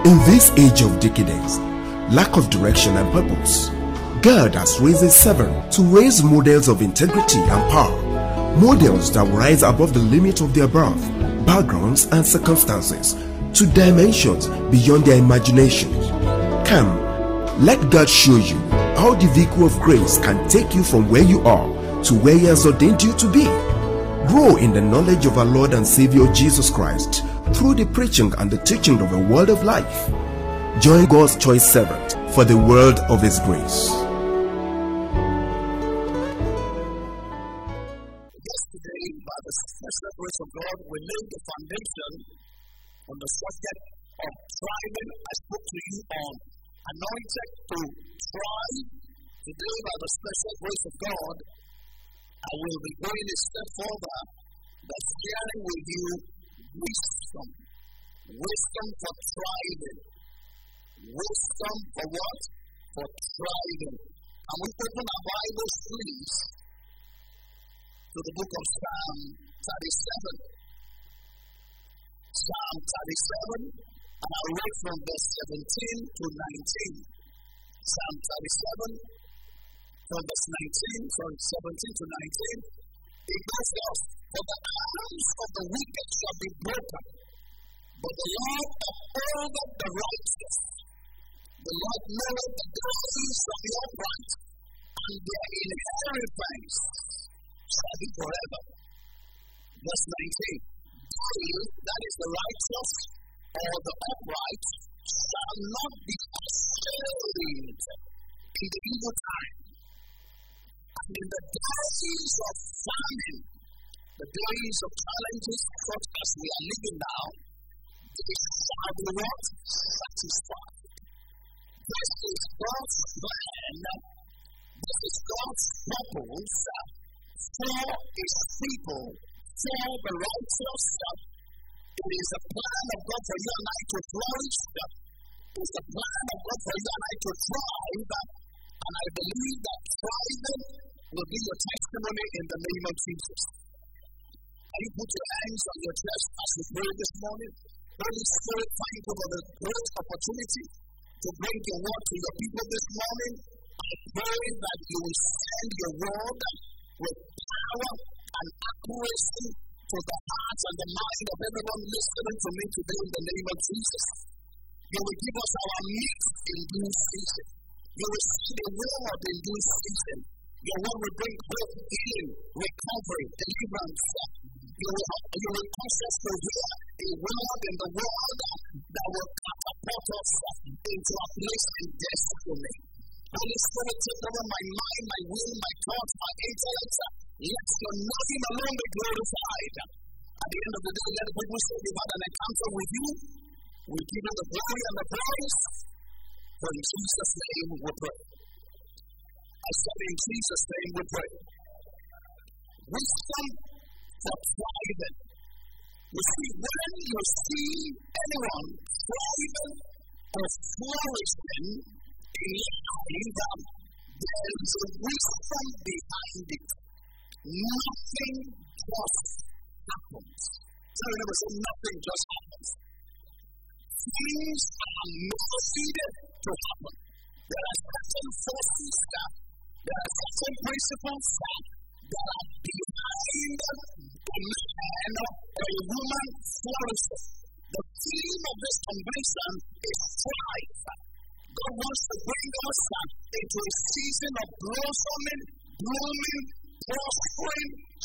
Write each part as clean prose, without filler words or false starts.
In this age of decadence, lack of direction and purpose, God has raised a servant to raise models of integrity and power, models that will rise above the limit of their birth, backgrounds and circumstances to dimensions beyond their imagination. Come, let God show you how the vehicle of grace can take you from where you are to where He has ordained you to be. Grow in the knowledge of our Lord and Savior Jesus Christ through the preaching and the teaching of a word of life. Join God's choice servant for the world of His grace. Yesterday, by the special grace of God, we laid the foundation on the subject of thriving. I spoke to you on anointed to thrive. Today, by the special grace of God, I will be going a step further by sharing with you wisdom. Wisdom for thriving. Wisdom for what? For thriving. And we open our Bibles, please, to the book of Psalm 37. Psalm 37, and I'll read from verse 17 to 19. Psalm 37, from verse 19, from 17 to 19. It goes thus: For the arms of the wicked shall be broken, but the Lord upholdeth the righteous. The Lord knoweth the days of the upright, and their inheritance shall be forever. Verse 19. They, that is the righteous or the upright, shall not be ashamed in the evil time. And in the days of famine, the days of challenges such as we are living now, they shall be what? Satisfied. This is God's plan. This is God's purpose for His people, for the righteous. It is a plan of God for you and I to flourish. It is a plan of God for you and I to thrive. And I believe that thriving will be your testimony in the name of Jesus. Can you put your hands on your chest as we pray this morning? Holy Spirit, thank you for the great opportunity to bring your word to your people this morning. I pray that you will send your word with power and accuracy to the hearts and the mind of everyone listening to me today in the name of Jesus. You will give us our meat in due season. You will see the word in due season. Your word will bring hope, healing, recovery, deliverance. You will cause us to hear a word in the world that will catapult us into a place in destiny. Holy Spirit, take over my mind, my will, my thoughts, my intellect. Let your name alone be glorified. At the end of the day, let the people say we've had an encounter with you. We give you the glory and the praise. For in Jesus' name we pray. I said in Jesus' name we pray. Wisdom for thriving. You see, when you see anyone thriving or flourishing in life, there is a wisdom behind it. Nothing just happens. So remember, so nothing just happens. Things are motivated to happen. There are certain forces there are certain principles that are behind a man or a woman flourishing. The theme of this convention is thrive. God wants to bring us into a season of blossoming, blooming, prospering,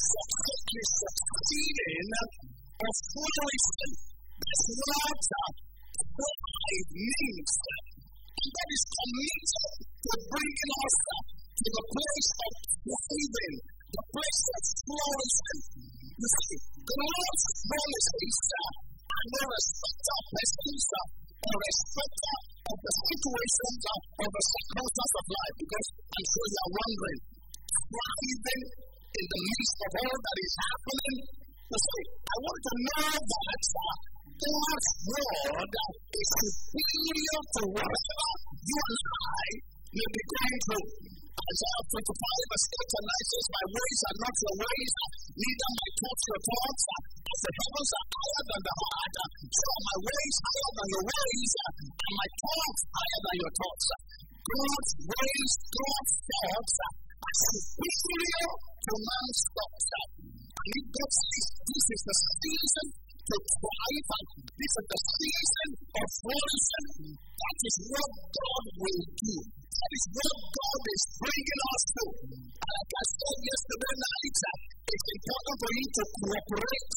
succeeding, or flourishing. That's what thrive means. And that is committed to bringing us to the place of thriving, the place of flourishing. You see, God's promises are no respecter of persons or respecter of the situations or the circumstances of life, because I'm sure you are wondering, thriving in the midst of all that is happening. You see, I want to know that God's word is superior to whatever you and I may be going through. Isaiah 55 verse 8 and 9 says, My ways are not your ways, neither my thoughts your thoughts. As the heavens are higher than the heart, So my ways higher than your ways, and my thoughts higher than your thoughts. God's ways, God's thoughts are superior to man's thoughts. And if God says this is the season to thrive, this is the season of flourishing, that is what God will do. That is what God is bringing us to. And like I said yesterday night, it's important for you to cooperate.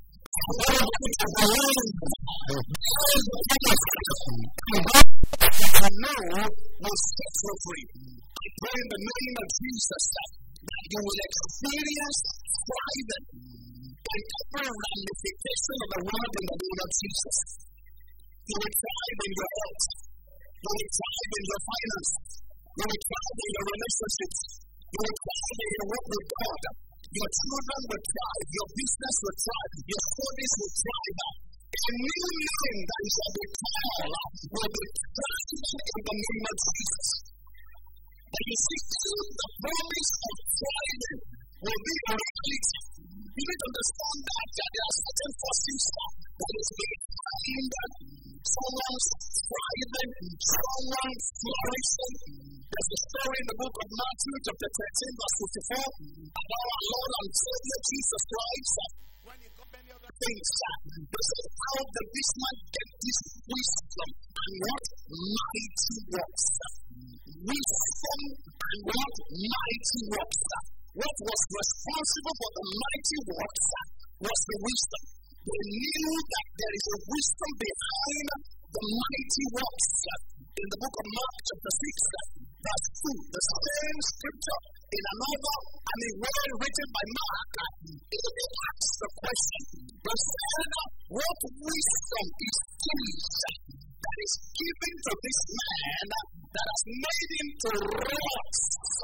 I know will set you free. I pray in the name of Jesus that you will experience thriving in every ramification of the world in the name of Jesus. You will thrive in your health. You will thrive in your finances. You will thrive in your relationships. You will thrive in your work with God. Your children will thrive. Your business will thrive. Your studies will thrive. A new name that is of the call will be thriving in the name of Jesus. And you see, the promise of thriving will be a reality. You need to understand that there are certain forces that is behind someone's thriving, someone's flourishing. There's a story in the book of Matthew, chapter 13, verse 54, about our Lord and Savior Jesus Christ. When he got many other things, this is how this man get this wisdom and what mighty works. Wisdom and what mighty works. What was responsible for the mighty works was the wisdom. They knew that there is a wisdom behind the mighty works. In the book of Mark, chapter 6, verse 2, the same scripture in another, word written by Mark, it asks the question, they said, what wisdom is this that is given to this man that has made him to wrought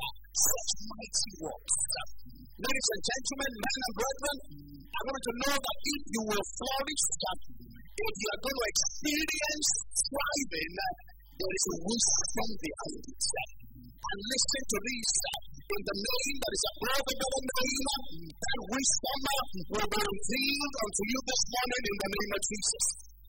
such mighty works? Ladies and gentlemen, men and brethren, I want you to know that if you will flourish, if you are going to experience thriving, there is a wisdom behind it. And listen to this, in the name that is above every name, that wisdom will be revealed unto you this morning in the name of Jesus.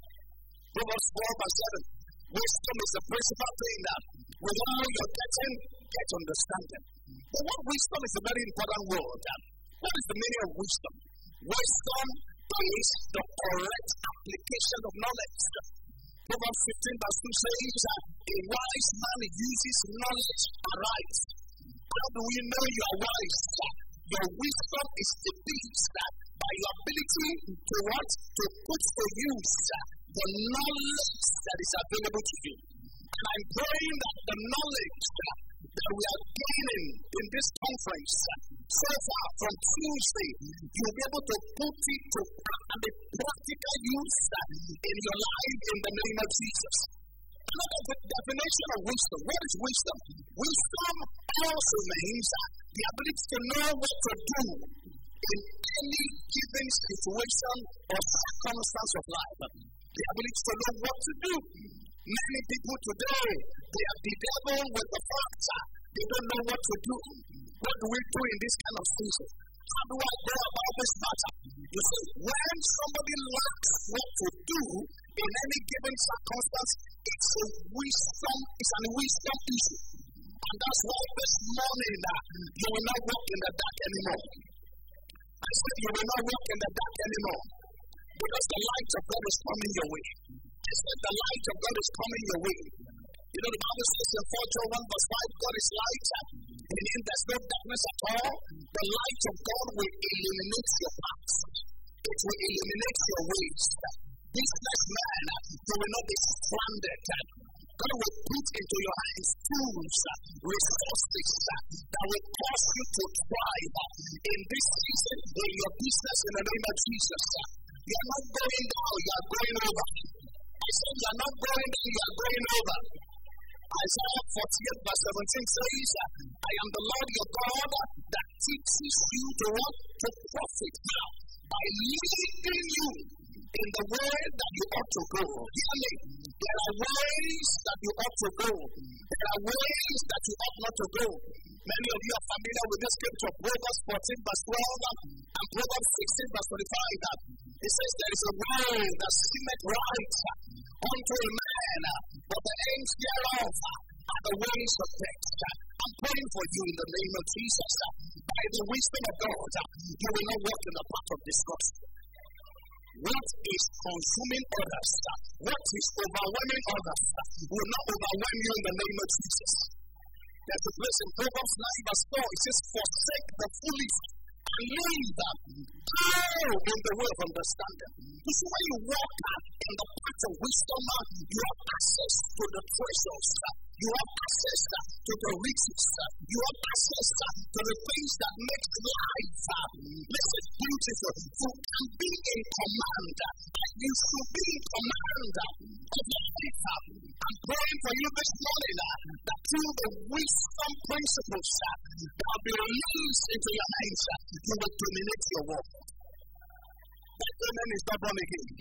Proverbs 4 verse 7. Wisdom is the principal thing that with all you're getting, get understanding. But what wisdom is a very important word. What is the meaning of wisdom? Wisdom is the correct application of knowledge. Proverbs 15 verse 2 says, a wise man uses knowledge aright. How do we know you are wise? Your wisdom is the peace that by your ability to what? To put to use the knowledge that is available to you. And I'm praying that the knowledge that we are gaining in this conference so far from Tuesday, you'll be able to put it to the practical use in your life in the name of Jesus. Another definition of wisdom. What is wisdom? Wisdom also means the ability to know what to do in any given situation or circumstance of life. The ability to know what to do. Many people today, they are bedeviled with the fact that they don't know what to do. What do we do in this kind of season? How do I go about this matter? You see, when somebody lacks what to do in any given circumstance, it's an wisdom issue. And that's why this morning you will not walk in the dark anymore. I said you will not walk in the dark anymore. Because the light of God is coming your way. I said the light of God is coming your way. You know, the Bible says in 4 John 1 verse 5, God is light. In him there's no darkness at all. The light of God will illuminate your paths. It will illuminate your ways. Business man, you will not be stranded. God will put into your hands tools, resources that will cause you to thrive in this season in your business in the name of Jesus. You are not going down, you are going over. I said you are not going down, you are going over. Isaiah 48 verse 17 says, I am the Lord your God that teaches you to what? To profit. Now, by leading you in the way that you ought to go. Hear me. There are ways that you ought to go. There are ways that you ought not to go. Many of you are familiar with this scripture, Proverbs 14 verse 12 and Proverbs 16 verse 25. It says there is a way that seemeth right unto a man, but the ends thereof are the ways of death. I'm praying for you in the name of Jesus. By the wisdom of God, you will not walk in the path of destruction. What is consuming others, what is overwhelming others, will not overwhelm you in the name of Jesus. There's a place in Proverbs 9 verse 4. It says, forsake the foolish and leave them. Go in the way of understanding. So when you walk in the path of wisdom, you have access to the treasures. You have access to the riches. You have access to the things that make life. Listen, beautiful. You can be in command. You should be in command of your life. I'm praying for you this morning that through the wisdom principles that will be released into your hands, you will dominate your world. That woman is not born again.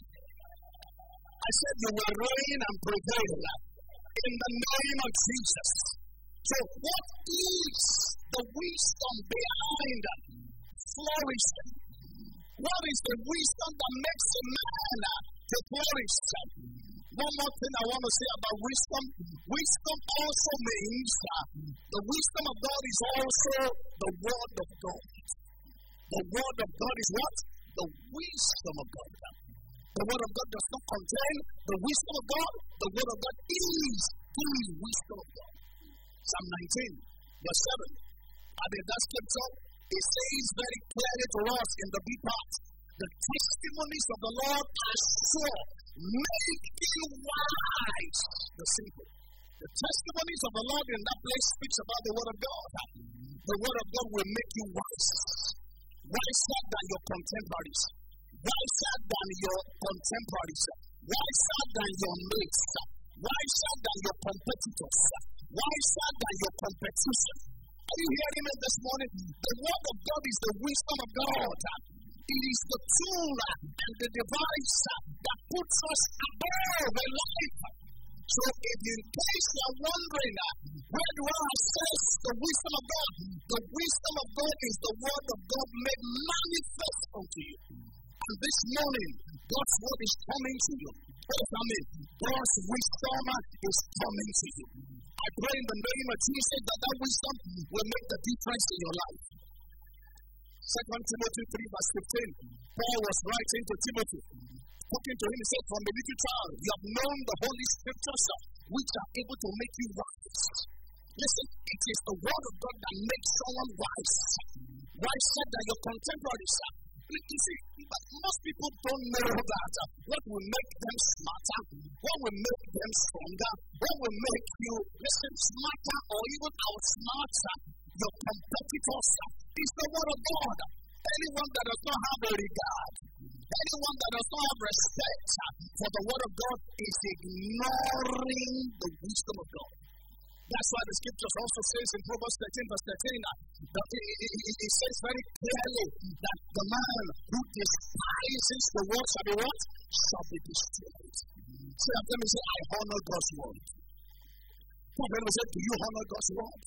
I said you will reign and prevail in the name of Jesus. So what is the wisdom behind flourishing? What is the wisdom that makes a man to flourish? One more thing I want to say about wisdom. Wisdom also means the wisdom of God is also the word of God. The word of God is what? The wisdom of God. The word of God does not contain the wisdom of God. The word of God is the wisdom of God. Psalm 19, verse 7. And in that scripture, it says very clearly to us in the B part, the testimonies of the Lord are sure, making wise the simple. The testimonies of the Lord in that place speaks about the word of God. The word of God will make you wise. Wiser than your contemporaries. Wiser than your contemporaries. Wiser than your mates. Wiser than your competitors. Wiser than your competition. Are you hearing me this morning? The word of God is the wisdom of God. It is the tool and the device that puts us above a life. So if in case you are wondering, where do I access the wisdom of God? The wisdom of God is the word of God made manifest unto you. And this morning, God's word is coming to you. God's wisdom is coming to you. I pray in the name of Jesus that that wisdom will make the difference in your life. 2 Timothy 3 verse 15. Paul was writing to Timothy, talking to him, he said, from a little child, you have known the Holy Scriptures, which are able to make you wise. Listen, it is the word of God that makes someone wise. Wiser than your contemporaries. You see, but most people don't know that. What will make them smarter? What will make them stronger? What will make you, listen, smarter or even outsmarter your competitors is the word of God. Anyone that does not have a regard, anyone that does not have respect for the word of God is ignoring the wisdom of God. That's why the scriptures also says in Proverbs 13 verse 13 that it says very clearly that the man who despises the word shall be what? Shall be destroyed. So let me say, I honor God's word. Let me say, do you honor God's word?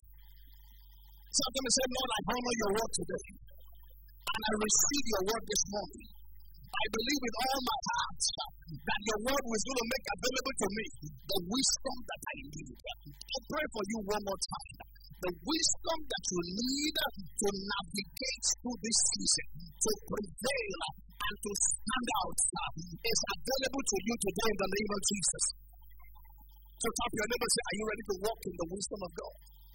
So let me say, Lord, I honor your word today. And I receive your word this morning. I believe with all my heart that your word was going to make available to me the wisdom that I need. I pray for you one more time. The wisdom that you need to navigate through this season, to prevail and to stand out is available to you today in the name of Jesus. So tap your neighbor and say, are you ready to walk in the wisdom of God?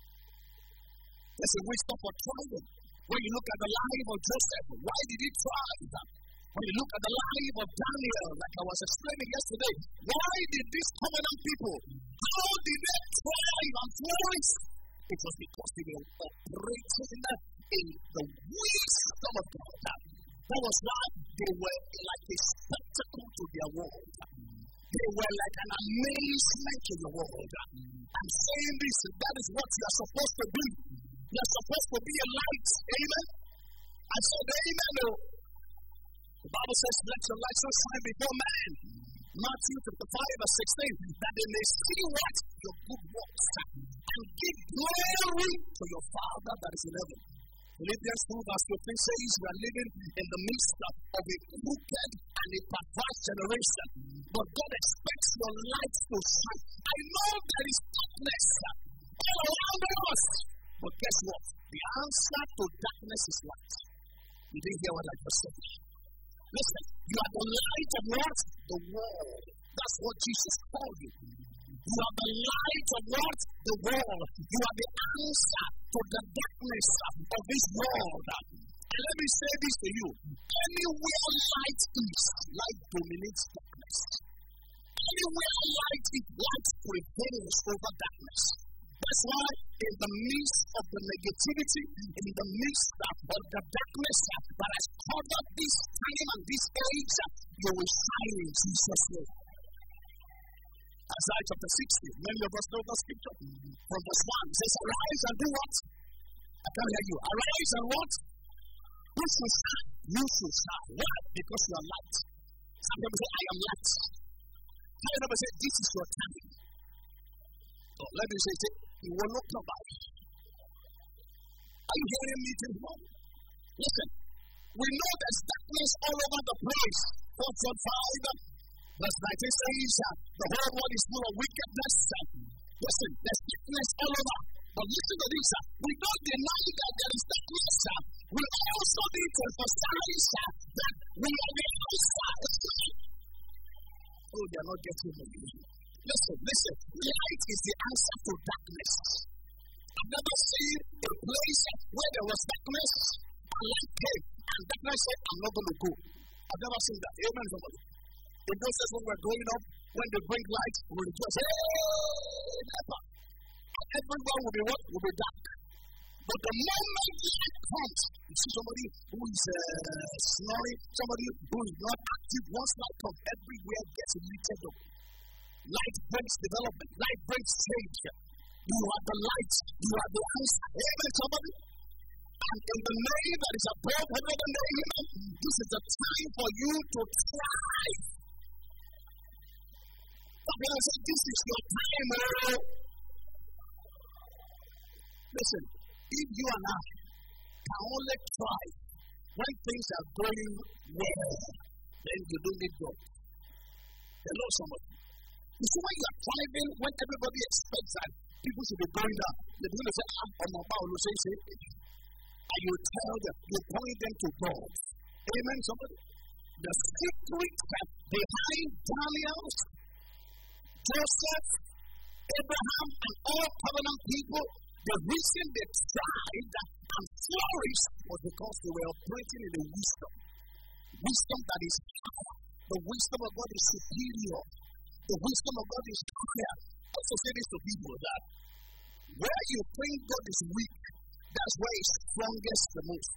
There's a wisdom for thriving. When you look at the life of Joseph, why did he thrive? When you look at the life of Daniel, like I was explaining yesterday, why did these covenant people, how did they thrive and flourish? It was because they were operating in the wisdom of God. That was why they were like a spectacle to their world. They were like an amazement to the world. I'm saying this, that is what you are supposed to be. You are supposed to be a light. Amen. I said amen. The Bible says, let your light so shine before men. Matthew 5 verse 16, that they may see what? Your good works and give glory to your Father that is in heaven. Philippians 2 verse 15 says we are living in the midst of a crooked and a perverse generation. But God expects your light to shine. I know there is darkness all around us. But guess what? The answer to darkness is light. You didn't hear what I just said. Listen, you are the light of what? The world. That's what Jesus called you. You are the light of what? The world. You are the answer to the darkness of this world. And let me say this to you. Anywhere light is, light dominates darkness. Anywhere light is, light prevails over darkness. That's why in the midst of the negativity, in the midst of the darkness that has covered this time and this age, you will shine in Jesus' name. Isaiah chapter 60, many of us know the scripture. From verse 1, it says, arise and do what? I can't hear you. Arise and what? You should shine. You should shine. Why? Because you are light. Some people say, I am light. How you never say, this is your time? Oh, let me say, you will not come back. Are you hearing me today? Listen, we know there's darkness all over the place. Verse 19 says, the whole world is full of wickedness. Listen, there's darkness all over. But listen to this. We don't deny that there is darkness. We also need to emphasize that we are the answer. Oh, they are not getting me. Listen. Light is the answer to darkness. I've never seen a place where there was darkness and light came. And darkness said, I'm not going to go. I've never seen that. Amen, somebody. In those days when we're growing up, when they bring light, we will just say, hey, never. And everyone will be what? Will be dark. But the moment light comes, you see somebody who is snoring, somebody who is not active, once light comes, everywhere gets lifted up. Light brings development. Light brings change. You are the light. You are the answer. Amen, somebody. And in the name that is above every other name, this is the time for you to thrive. When I say this is your time, listen, if you and I can only thrive when things are going well, then you don't need God. Hello, somebody. You see, when you are thriving, when everybody expects that people should be going down, they're going to say, I'm about to say, and you tell them, you point them to God. Amen, somebody? The secret behind Daniel's, Joseph, Abraham, and all covenant people, the reason they thrived and flourished was because they were operating in the wisdom. Wisdom that is higher. The wisdom of God is superior. The wisdom of God is higher. I also say this to people that where you think God is weak, that's where He's strongest the most.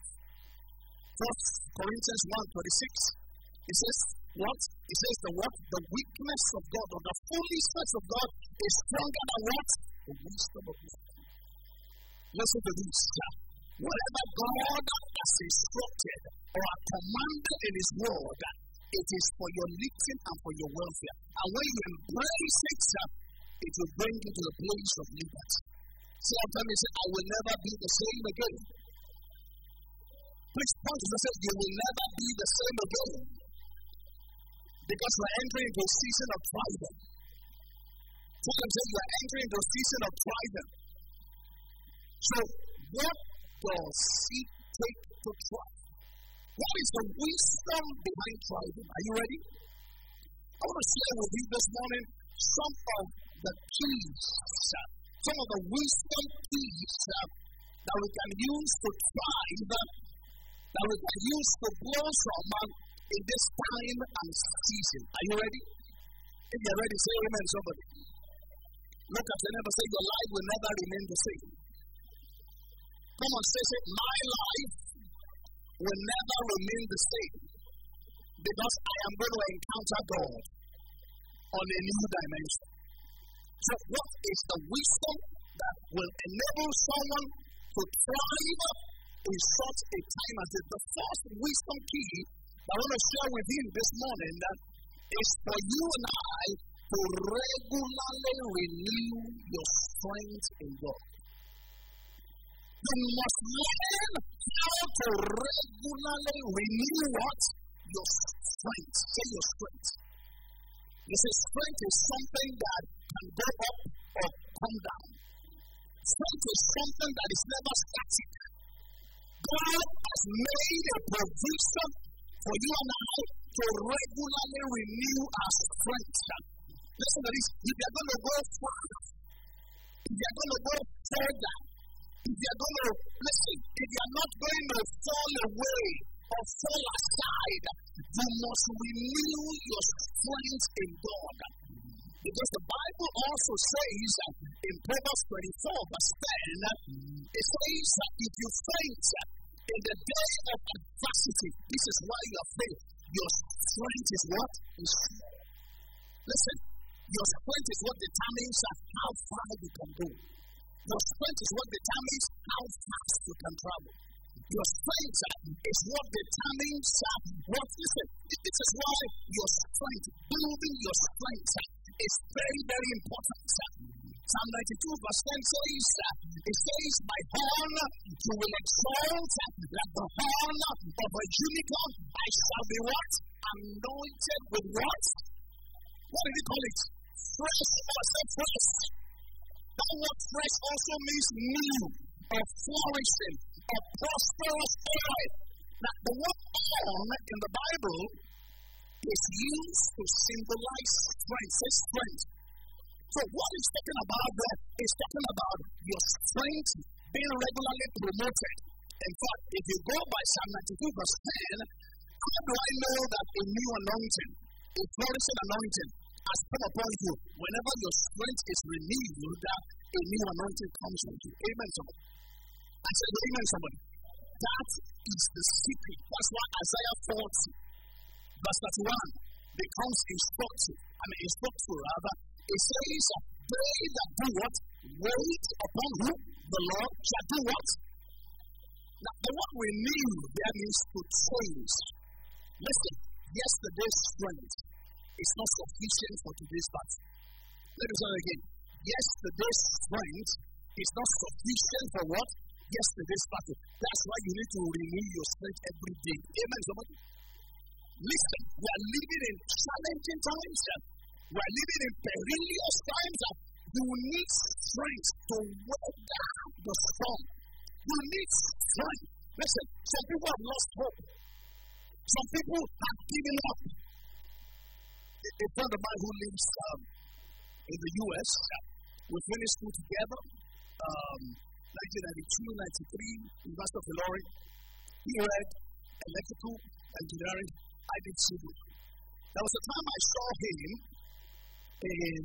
1 Corinthians 1:26. It says, what? It says the what? The weakness of God or the foolishness of God is stronger than what? The wisdom of God. Listen to this. Whatever God has instructed or commanded in His word, it is for your lifting and for your welfare. And when you embrace it, it will bring you to the place of liberty. Sometimes you say, I will never be the same again. Please point to yourself, you will never be the same again. Because you are entering into a season of thriving. Sometimes you are entering into a season of thriving. So, what does it take to thrive? What is the wisdom behind thriving? Are you ready? I want to share with you this morning some of the keys, some of the wisdom keys that we can use to thrive, that we can use to blossom in this time and season. Are you ready? If you're ready, say amen, somebody. Look at your neighbor, say your life will never remain the same. Come on, say, my life will never remain the same because I am going to encounter God on a new dimension. So what is the wisdom that will enable someone to thrive in such a time as this? The first wisdom key I want to share with you this morning that is for you and I to regularly renew your strength in God. You must learn how to regularly renew what? Your strength. Say your strength. You see, strength is something that can go up or come down. Strength is something that is never static. God has made a provision for you and I to regularly renew our strength. Listen to this. If you're going to go far, if you're going to go further, if you're going to, listen, if you're not going to fall away or fall aside, you must renew your strength in God. Because the Bible also says in Proverbs 24 verse 10, it says that if you faint in the day of adversity, this is why you are faint. Your strength is what? Is small. Listen, your strength is what determines how far you can go. Your strength is what determines how fast you can travel. Your strength is what determines what, listen, this is why your strength, building your strength is very, very important. Psalm 92 verse 10 says, it says, my horn you will exalt like the horn of a unicorn. I shall be what? Anointed with what? What did he call it? Fresh. What's that fresh? That word fresh also means new, or flourishing, or prosperous oil. Now, the word horn in the Bible is used to symbolize strength. Say strength. So what he's talking about there is talking about your strength being regularly promoted. In fact, if you go by Psalm 92 verse 10, how do I know that a new anointing, a flourishing anointing, has come upon you? Whenever your strength is renewed, a new anointing comes on you. Amen, somebody. I said, amen, somebody. That is the secret. That's why Isaiah 40 verse 31 becomes instructive. It says, they that do what? Wait upon who? The Lord shall do what? Now, the word renew there means to change. Listen, yesterday's strength is not sufficient for today's battle. Let me say it again. Yesterday's strength is not sufficient for what? Yesterday's battle. That's why you need to renew your strength every day. Amen, somebody? Listen, we are living in challenging times. We are living in perilous times. You need strength to weather the storm. You need strength. Listen, some people have lost hope. Some people have given up. A friend of mine who lives in the U.S., we finished school together, 1992, 93, University of Illinois. He read electrical engineering. I did civil. There was a time I saw him in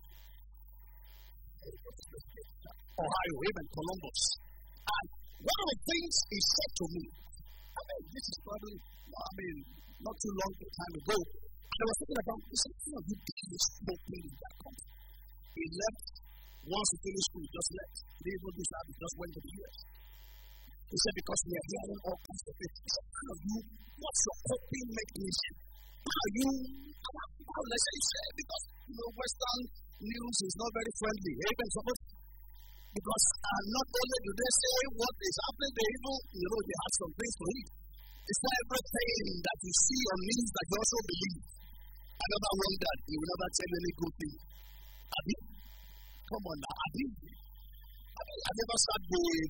Ohio, even Columbus. And one of the things he said to me, this is probably, not too long a time ago, I was thinking about, he said, you did this whole thing in that country. He left, once he finished school, he just left. He didn't even do that, he just went to the U.S. He said, because we are hearing all kinds of things. He said, what's your coping mechanism? Let's say, because Western news is not very friendly. Amen. Because not only do they say what is happening, they even, they have some things to eat. It's not everything that you see on news that you also believe. I never wondered, he will never tell any good thing. Come on now, I never sat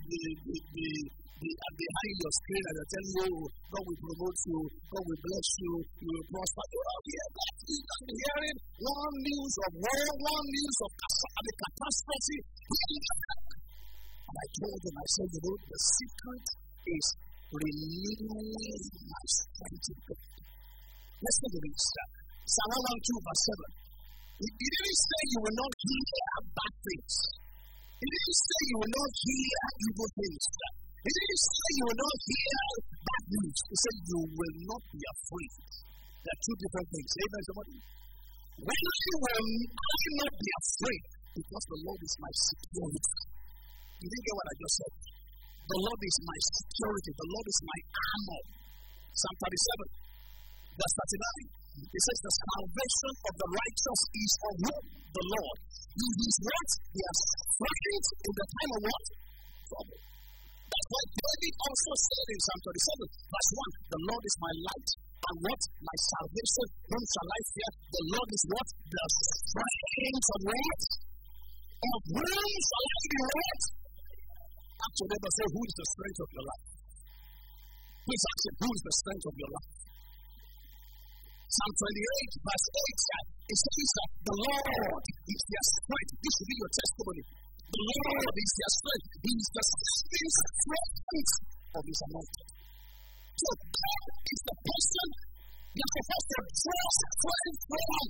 behind your screen and they're telling you, God will promote you, God will bless you, you will prosper. You don't hear that. You're not hearing one news of war, one news of catastrophe. And I told him, I said, the secret is renewing my strength in God. Listen to this. Psalm 102 verse 7. He didn't say you will not hear bad things. He didn't say you will not hear evil things. He didn't say you will not hear bad news. He said you will not be afraid. There are two different things. Amen, somebody? When will I not be afraid? Because the Lord is my security. You didn't get what I just said? The Lord is my security. The Lord is my armor. Psalm 37, verse 39. It says the salvation of the righteous is of whom? The Lord. He is what? They are strength in the time of what? Trouble. That's why David also said in Psalm 37, verse 1, the Lord is my light and what? My salvation. Whom shall I fear? The Lord is what? The strength of what? Of whom shall I be what? Actually, they say, who is the strength of your life? Please ask him, who is the strength of your life? Psalm 28, verse 8, it says that the Lord is their strength. This should be your testimony. The Lord is their strength. He is the strength of his anointed. So God is the person you're supposed to trust from.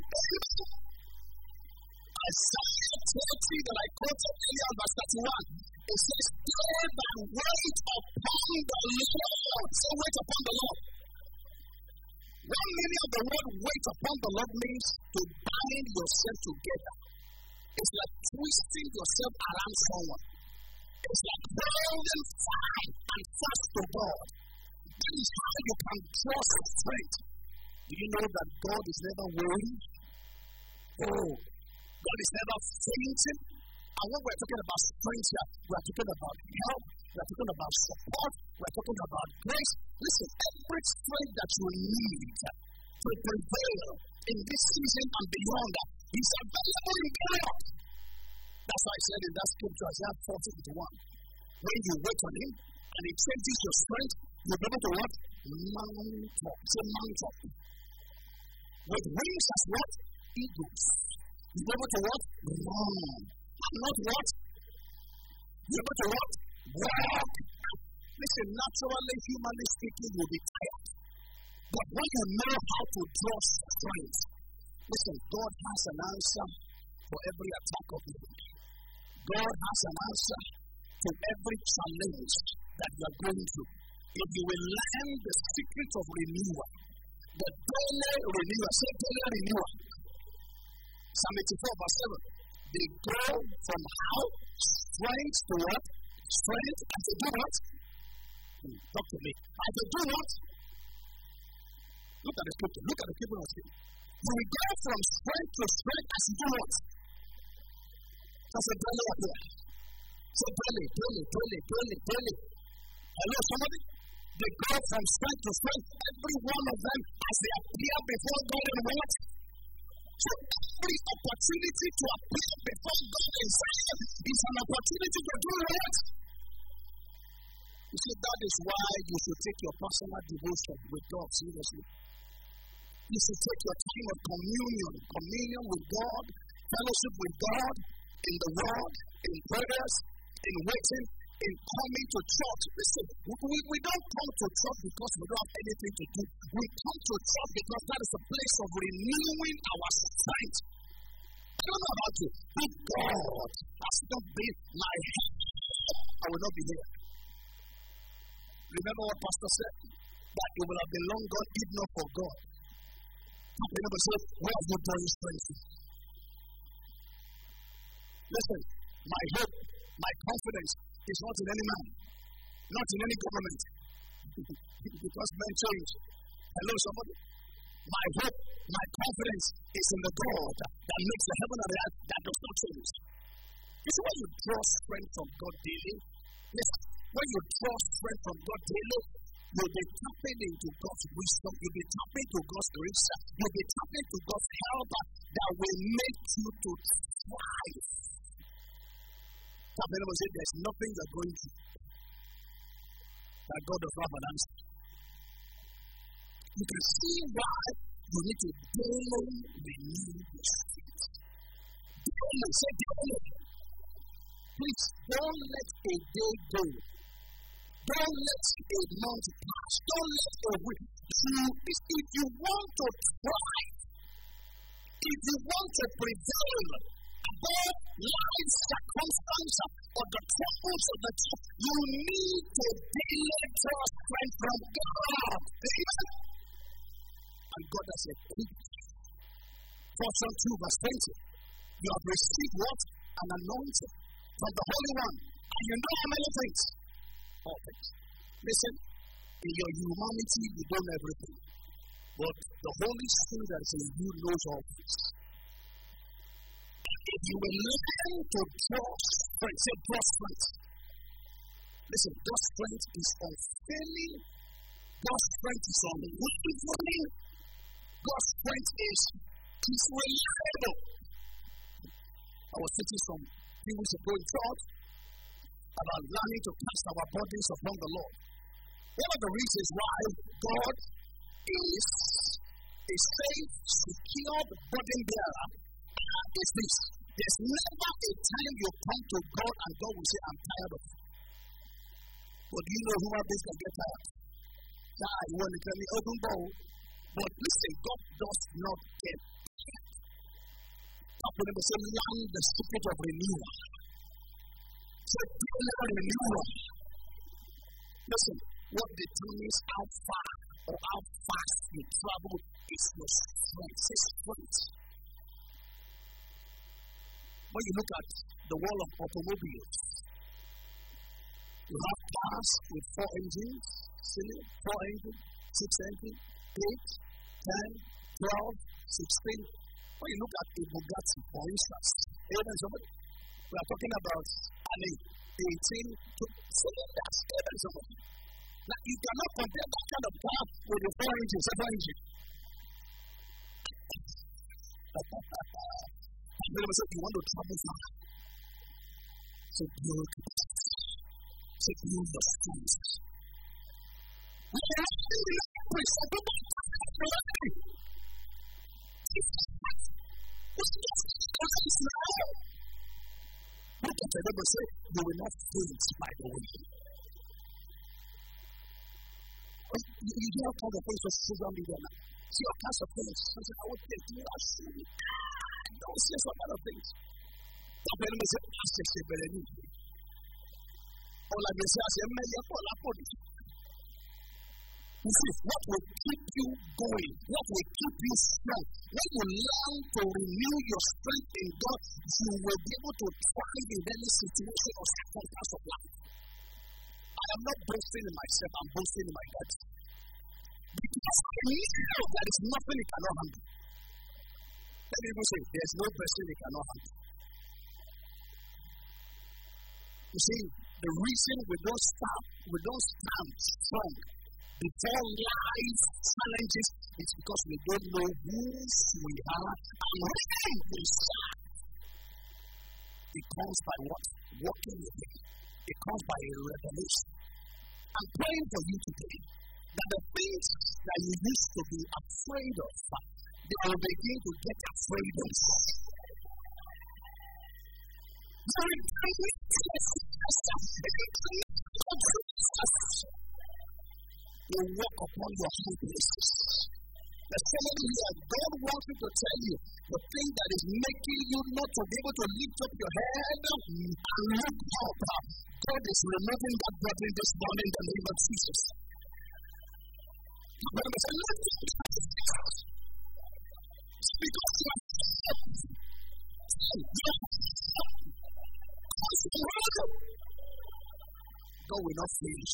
Isaiah 30 that I quoted earlier, verse 31. It says, "They that wait upon the Lord." So wait upon the Lord. One meaning of the word wait upon the Lord means to bind yourself together. It's like twisting yourself around someone. It's like holding tight and fast to God. That is how you can trust strength. Do you know that God is never weary? Oh, God is never fainting. And when we're talking about strength here, we're talking about help, we're talking about support, we're talking about grace. Listen, every strength that you need to prevail in this season and beyond is available in God. That's why I said in that scripture, Isaiah 40:1, when you wait on him and he changes your strength, you'll be able to what? Mount up. Say mount up. With wings as what? Eagles. You'll be able to what? Run. Not what? You're able to what? Walk. Listen, naturally, humanly speaking, you'll be tired. But when you know how to draw strength, listen, God has an answer for every attack of the enemy. God has an answer to every challenge that you are going through. If you will learn the secret of renewal, the daily renewal, say daily renewal. Psalm 84, verse 7. They go from how? Strength to what? Strength, and to do what? Talk to me. And to do what? Look at the scripture. Look at the people on screen. You will go from strength to strength as you do what? That's a daily appear. So daily. Hello, somebody? They go from strength to strength. Every one of them as they appear before God in what? So every opportunity to appear before God in Zion is an opportunity to do what? You see, that is why you should take your personal devotion with God seriously. You should take your time of communion with God, fellowship with God, in the Word, in prayers, in waiting, in coming to church. Listen, we don't come to church because we don't have anything to do. We come to church because that is a place of renewing our strength. I don't know about you. If God has not been my help, I will not be here. Remember what Pastor said? That it will have been long gone if not for God. The neighbor said, where have you drawn your strength? Listen, my hope, my confidence is not in any man, not in any government, because men change. Hello, somebody. My hope, my confidence is in the God that makes the heaven and the earth that does not change. You see, when you draw strength from God daily, listen, when you draw strength from God daily, you'll be tapping into God's wisdom, you'll be tapping into God's grace, you'll be tapping into God's help that will make you to thrive. Some people say there's nothing you're going through that God does not have an answer. You can see why you need to daily renew your strength. Daily, say daily. Please don't let a day go. Don't let a month pass. Don't let a week. If you want to thrive, if you want to prevail above life's circumstances or the troubles of the church, you need to daily draw strength from God. Amen. And God has equipped you. 1 John 2 verse 20. You have received what? An anointing from the Holy One. And you know how many things? All things. Listen, in your humanity, you don't know everything. But the Holy Spirit that is in you knows all things. If you will learn to draw strength, say draw strength. Listen, God's strength is unfailing. God's strength is unwavering. God's strength is reliable. I was teaching some few weeks ago in church about learning to cast our burdens upon the Lord. One of the reasons why God is a safe, secure burden bearer is this. There's never a time you come to God and God will say, I'm tired of you. But do you know human beings can get tired? Now, you want to tell me, open bowl. But listen, God does not get tired. God will say, learn the secret of renewal. So, learn renewal. Listen, what determines how far or how fast you travel is your strength. It's strength. When you look at the world of automobiles, you have cars with 4 engines, 4 engines, 6 engines, 8, 10, 12, 16. When you look at a Bugatti, for instance, we are talking about an 18 to cylinders. Now, you cannot compare that kind of car with a 4 engine, 7 engine. You want to travel far. So build capacity. So build your strength. Look at the Bible say, you will not faint by the way. You hear all kinds of things on social media now. See all kinds of things. I said, I would think you are sure. Don't say some kind of things. The Bible says, ask the Bible. All I say, I say, you see, what will keep you going? What will keep you strong? When you learn to renew your strength in God, you will be able to thrive in any situation or circumstance of life. I am not boasting in myself, I'm boasting in my God. Because I know there is nothing He cannot handle. Let me say, there is no person He cannot handle. You see, the reason we don't stand strong before life challenges is because we don't know who we are and who we serve. It comes by what? Walking with Him. It comes by a revelation. I'm praying for you today that the things that you used to be afraid of, they will begin to get afraid of. You walk upon your high places. The same here, God wants me to tell you the thing that is making you not to be able to lift up your head and look up. God is removing that burden this morning in the name of Jesus. Because God will not finish.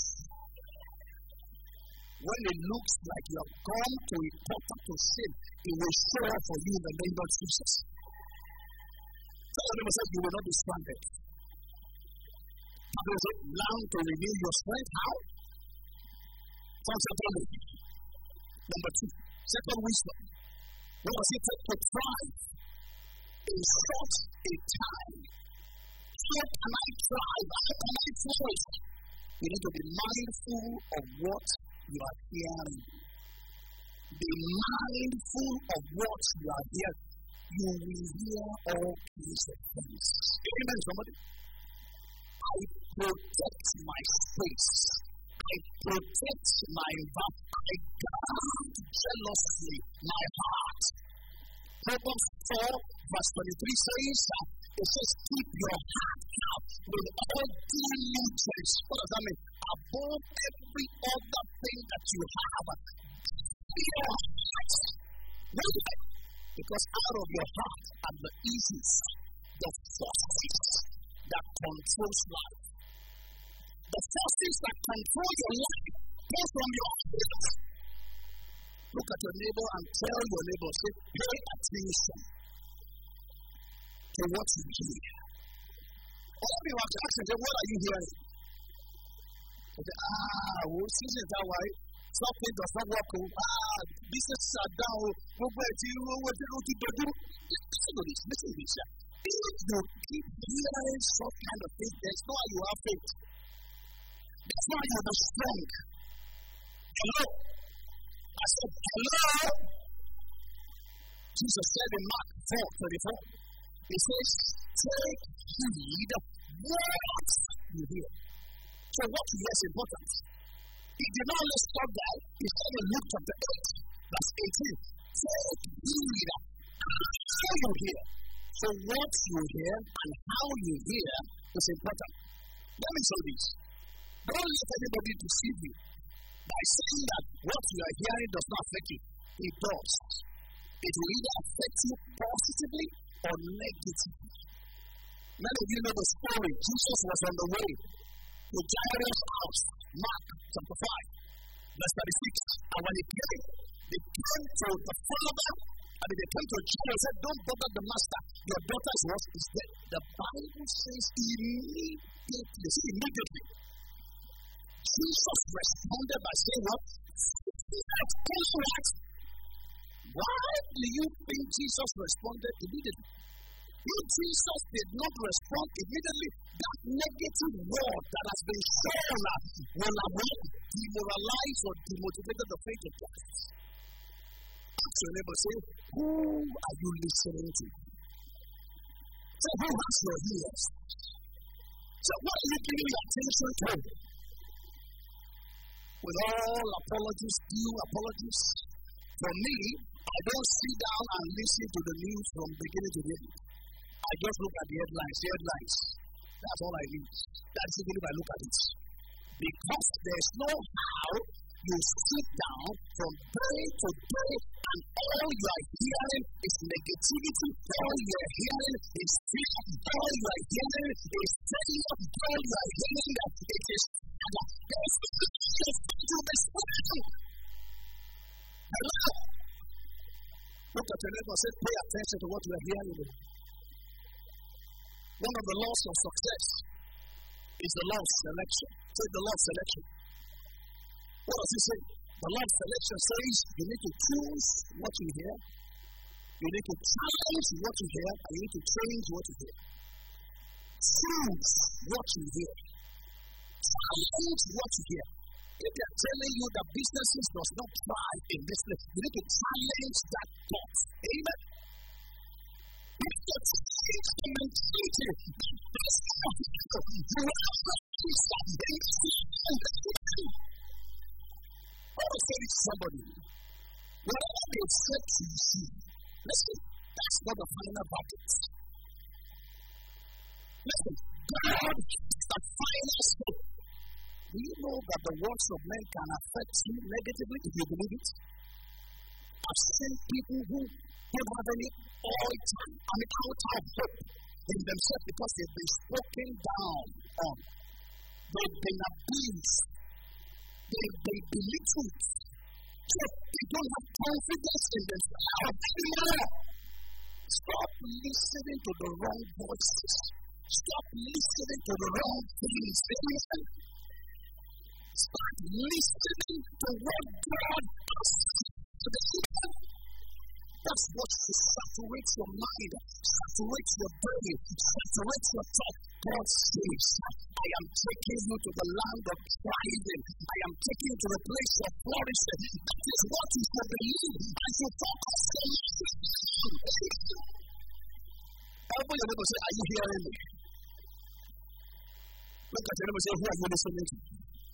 When it looks like you have gone to a portal to sin, it will show up for you in the name of Jesus. Tell them that you will not be stranded. Learn to renew your strength. How? Number 2, second wisdom. What was it take to thrive in such a time? How can I thrive? How can I flourish? You need to be mindful of what you are hearing. Be mindful of what you are hearing. You will hear all kinds of things. Amen, somebody? I protect my space. I protect my environment. I guard jealously my heart. Proverbs 4, verse 23 says that it says, keep your heart out with all diligence. What does that mean? Above every other thing that you have, your heart. Why? Because out of your heart are the issues, the forces that controls life. The forces that control your life come from your heart. Look at your neighbor and tell your neighbor, say, pay attention to what you hear. All of you have to ask them, what are you hearing? Season that way. Something does not work. Businesses are down. Listen to this. If you keep hearing some kind of thing, there's no how you have faith. That's why you're the strong. Hello? I said, hello? Jesus said in Mark 4:34, he says, take heed what you hear. So what you hear is important. He did not only stop there, he said in Luke chapter 8, verse 18, take heed how you hear. So what you hear and how you hear is important. Let me show this. Don't let anybody deceive you by saying that what you are hearing does not affect you. It does. It will either affect you positively or negatively. Many of you know the story. Jesus was on the way to Jairus' house, Mark chapter 5, verse 36. And when he came to the father, and they came to Jesus and said, don't bother the master. Your daughter's house is dead. The Bible says immediately. Jesus responded by saying what? Why do you think Jesus responded immediately? If Jesus did not respond immediately, that negative word that has been shown will have demoralized or demotivated the faith of Christ. Ask your neighbor, say, who are you listening to? Say, who has your ears? Say, what are you giving your attention to? With all apologies, due apologies, for me, I don't sit down and listen to the news from beginning to end. I just look at the headlines. That's all I need. That's even if I look at it. Because there's no how you sit down from day to day and all you are hearing is negativity, all you are hearing is fear, all you are hearing is failure, all you are hearing that it is to this world. Hello? Look at your neighbor and say, pay attention to what you are hearing. One of the laws of success is the law of selection. Say the law of selection. What does it say? The law of selection says you need to choose what you hear, you need to challenge what you hear, and you need to change what you hear. Choose what you hear. Challenge what you hear. If they are telling you that businesses does not thrive in this place, you need to challenge that thought. Amen. If you change the mentality, you will have to choose that. I want to say this to somebody. Whatever they said to you, listen, that's not the final verdict. Listen, God is the final step. Do you know that the words of men can affect you negatively if you believe it? I've seen people who don't have any out of hope in themselves because they've been spoken down on. They've been abused. They've been belittled. So they don't have confidence in themselves anymore. Stop listening to the wrong voices. Stop listening to the wrong things. Start listening to what God has to the people. That's what saturates your mind, saturates your brain, saturates your thought. God says, I am taking you to the land of thriving. I am taking you to the place of flourishing. That is what you should believe as you focus on it. Everybody will say, are you hearing me? Look at your neighbor and say, who are you listening to?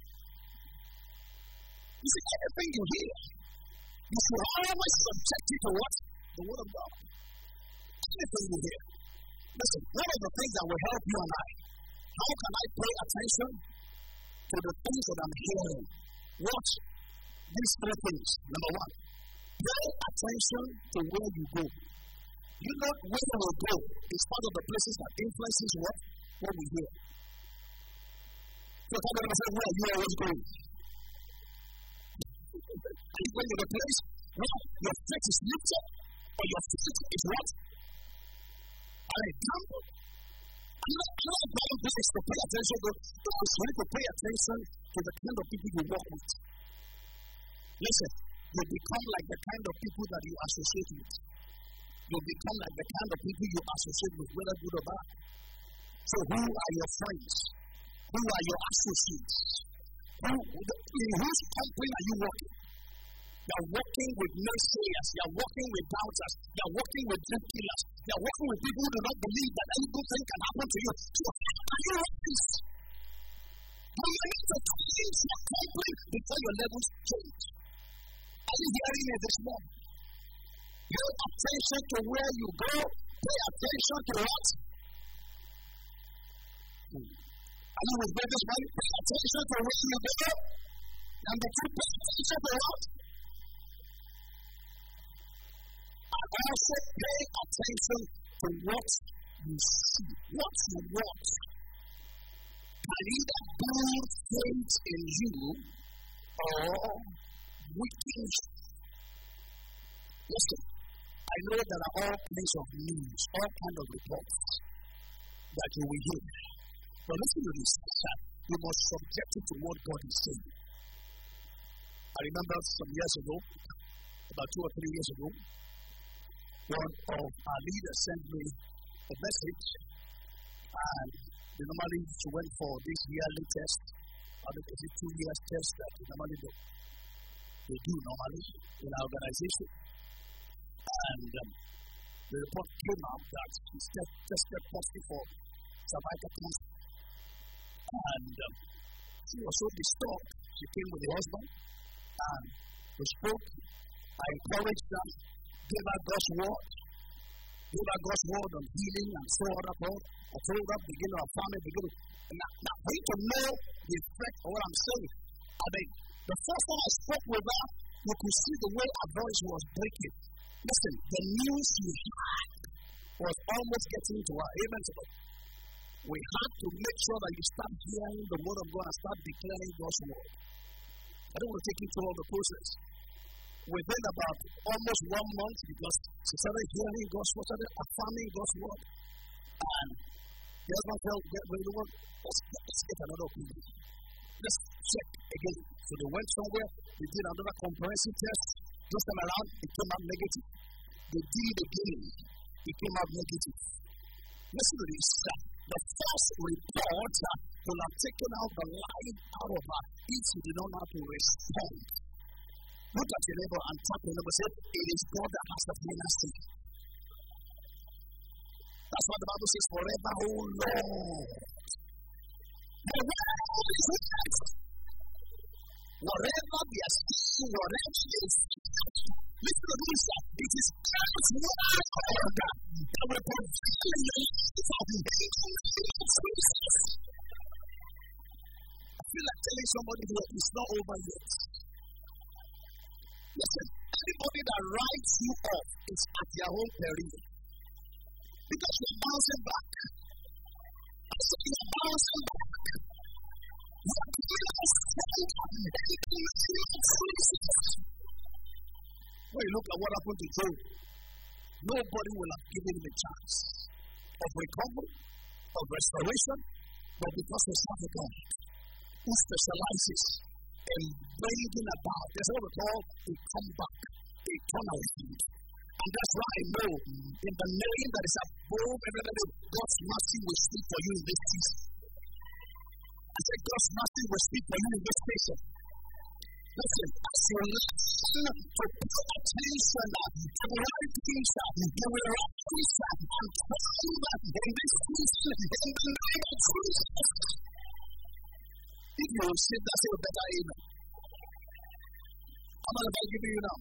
You see, everything you hear, you should always subject it to what? The Word of God. Anything you hear. Listen, one of the things that will help you and I, how can I pay attention to the things that I'm hearing? Watch these three things. Number one, pay attention to where you go. You know where you will go is part of the places that influences what we hear. So I'm going to say, where are you always going? Are you going to the place where your faith is lifted or your faith is what? An example. Another important place to pay attention to is you need to pay attention to the kind of people you work with. Listen, you become like the kind of people that you associate with. You become like the kind of people you associate with, whether good or bad. So who are your friends? Who are your associates? In whose company are you working? You are working with naysayers. You are working with doubters. You are working with dream killers. You are working with people who do not believe that any good thing can happen to you. So how can you work this? You need to change your company before your levels change. Are you hearing me this morning? Pay attention to where you go. Pay attention to what? Are you with me this morning? Pay attention to where you go. Number two, pay attention to what? And also pay attention to what you see. What you want can either build faith in you or weaken you. Listen, I know there are all kinds of news, all kinds of reports that you will hear. But listen to this, that you must subject it to what God is saying. I remember some years ago, about 2 or 3 years ago, one of our leaders sent me a message, and they normally went for this yearly test. I think it's a 2 years test that they do normally in our organization. And the report came out that she tested positive for cervical cancer. And she was so disturbed. She came with her husband and we spoke. I encouraged her, gave her God's word on healing and so on. I told her, begin our family, now for you to know the effect of what I'm saying. I mean, the first time I spoke with her, you could see the way her voice was breaking. Listen, the news you had was almost getting to her. Amen. We had to make sure that you start hearing the word of God and start declaring God's word. I don't want to take you through all the process. Within about almost 1 month, because she started hearing God's word, started affirming God's word. And the husband felt, let's get another opinion. Let's check again. So they went somewhere, they did another comprehensive test. This time around, it came out negative. They did it again, it came out negative. Listen to this. The first report will have taken out the life out of her if she did not know how to respond. Look at your neighbor and tap your neighbor. Say, it is God that has the final say. That's what the Bible says, forever, oh Lord. The word is right. Whatever they are seeing, whatever they see, listen to this. It is God's word that will prevail in your life for the name of Jesus. I feel like telling somebody here, it's not over yet. Listen, anybody that writes you off is at their own peril. Because you're bouncing back. I said you're bouncing back. When you look at what happened to Job, nobody will have given him a chance of recovery, of restoration, but because we serve a God who specializes in bringing about, that's what we call a comeback, a turnaround. And that's why I know, in the name that is above every name, God's mercy will speak for you in this season. I said, God's mercy will speak for you in this season. Listen, as you listen to pay attention to the right things, you will rise and climb in this season in the name of Jesus. If you will say that's a better amen. How many have I given you now?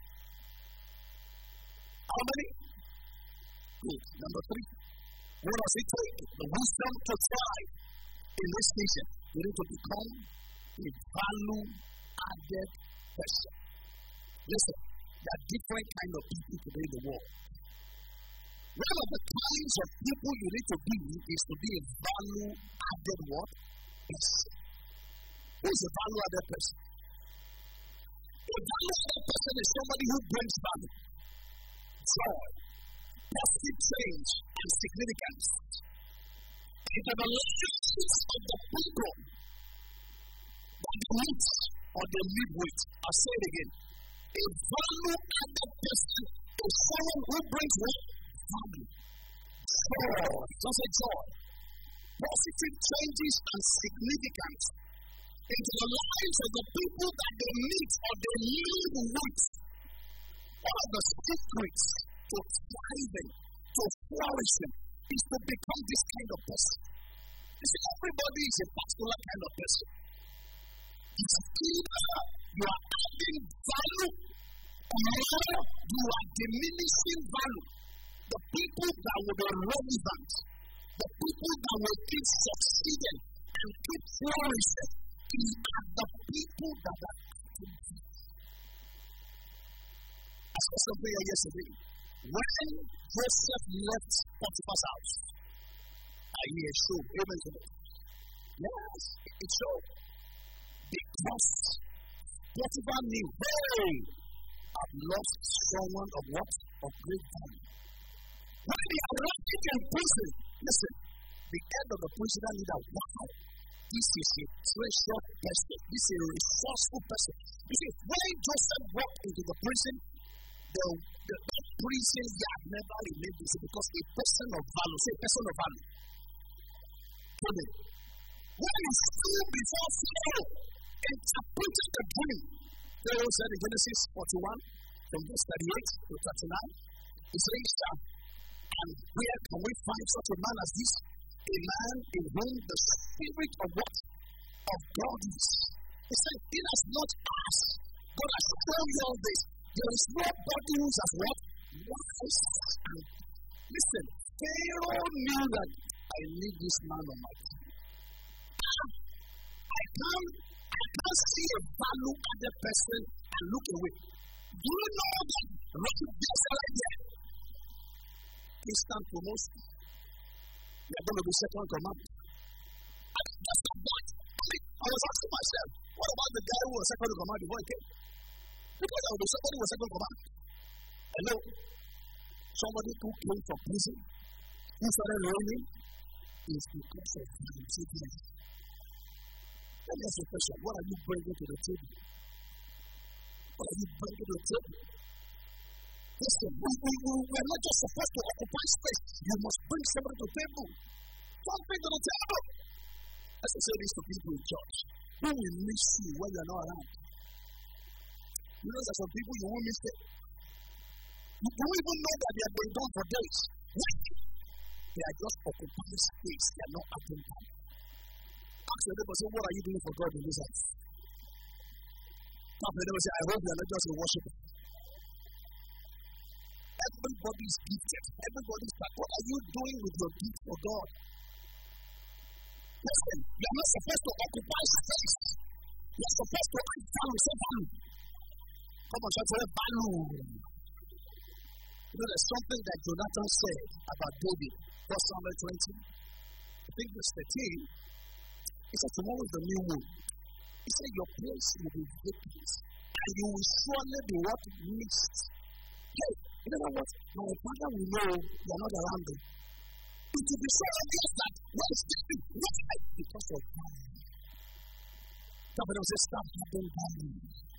How many? Good. Number 3. What does it take? The wisdom to thrive in this season. You need to become a value-added person. Listen, there are different kinds of people today in the world. One of the kinds of people you need to be is to be a value-added what? Person. Who is a value-added person? A value-added person is somebody who brings value, joy, positive change, and significance. into the lives of the people that they meet or they live with. I'll say it again. A value-added person is someone who brings what? Value. Joy. Just say joy. Positive changes and significance into the lives of the people that they meet or they live with. One of the secrets to thriving, to flourishing, is to become this kind of person. You see, everybody is a particular kind of person. It's either you are adding value or you are diminishing value. The people that will be relevant, the people that will keep succeeding and keep flourishing, are the people that are acting. I saw something yesterday. When Joseph left Potiphar's house, I hear a show. Amen to that. Yes, it showed. Because Potiphar knew, hey, I've lost someone of what? Of great value. When they arrived in prison, listen, the head of the prisoner knew that, wow, this is a treasured person. This is a resourceful person. You see, when Joseph walked into the prison, the prison yard never remained the same because a person of value, say a person of value. Amen. When he stood before Pharaoh, interpreted the dream, Pharaoh said in Genesis 41, from verse 38 to 39, he said, and where can we find such a man as this? A man in whom the Spirit of what? Of God is. He said, it has not asked. God has shown you all this. There is nobody who is as what? Wise. And listen, Pharaoh knew that I need this man on my team. I can't see a value-added person and look away. Do you know that right there, instant promotion? You are going to be second command. Just like that. I was asking myself, what about the guy who was second command before he came? Because there will be somebody who was second command. Hello? Somebody who came from prison, who started learning, is because of value. Let me ask you a question. What are you bringing to the table? What are you bringing to the table? Listen, we're not just supposed to occupy space. You must bring somebody to the table. Something to the table. Let's say this to people in church. Who will miss you when you're not around? You know, there's some people you won't miss them. You don't even know that they are going down for days. They are just occupying space. They are not acting time. Ask the neighbor, say, what are you doing for God in this house? Tap the neighbor, say, I hope you are not just a worshiper. Everybody is gifted. Everybody is like, what are you doing with your gift for God? Listen, you are not supposed to occupy space. You are supposed to add value. Say value. Come on, shout for value. You know, there's something that Jonathan said about David. 1 Samuel 20. I think verse 13. He said, tomorrow is the new moon. He said, your place will be vacant. And you will surely be what? Missed. Hey, you know what? My father will know you are not around them. It will be so obvious that what is David? Why? Because of value. Somebody will say, stop having value.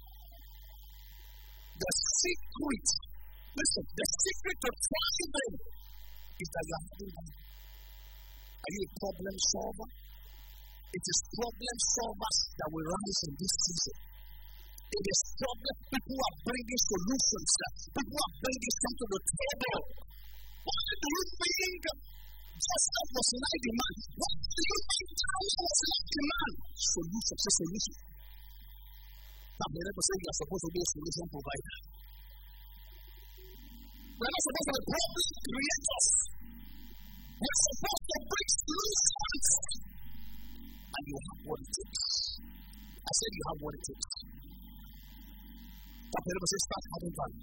The secret, listen, the secret of thriving is that you are having value. Are you a problem solver? It is problem solvers that will rise in this season. It is problem. People are bringing solutions. People are bringing something to the table. Why do you think Joseph was in high demand? Why do you think Charles was in high demand? Solution. Say solution. Now, the neighbor says you are supposed to be a solution provider. We are not supposed to be problem creators. We are supposed to bring solutions. And you have what it takes. I said you have what it takes. But the neighbor says start having value.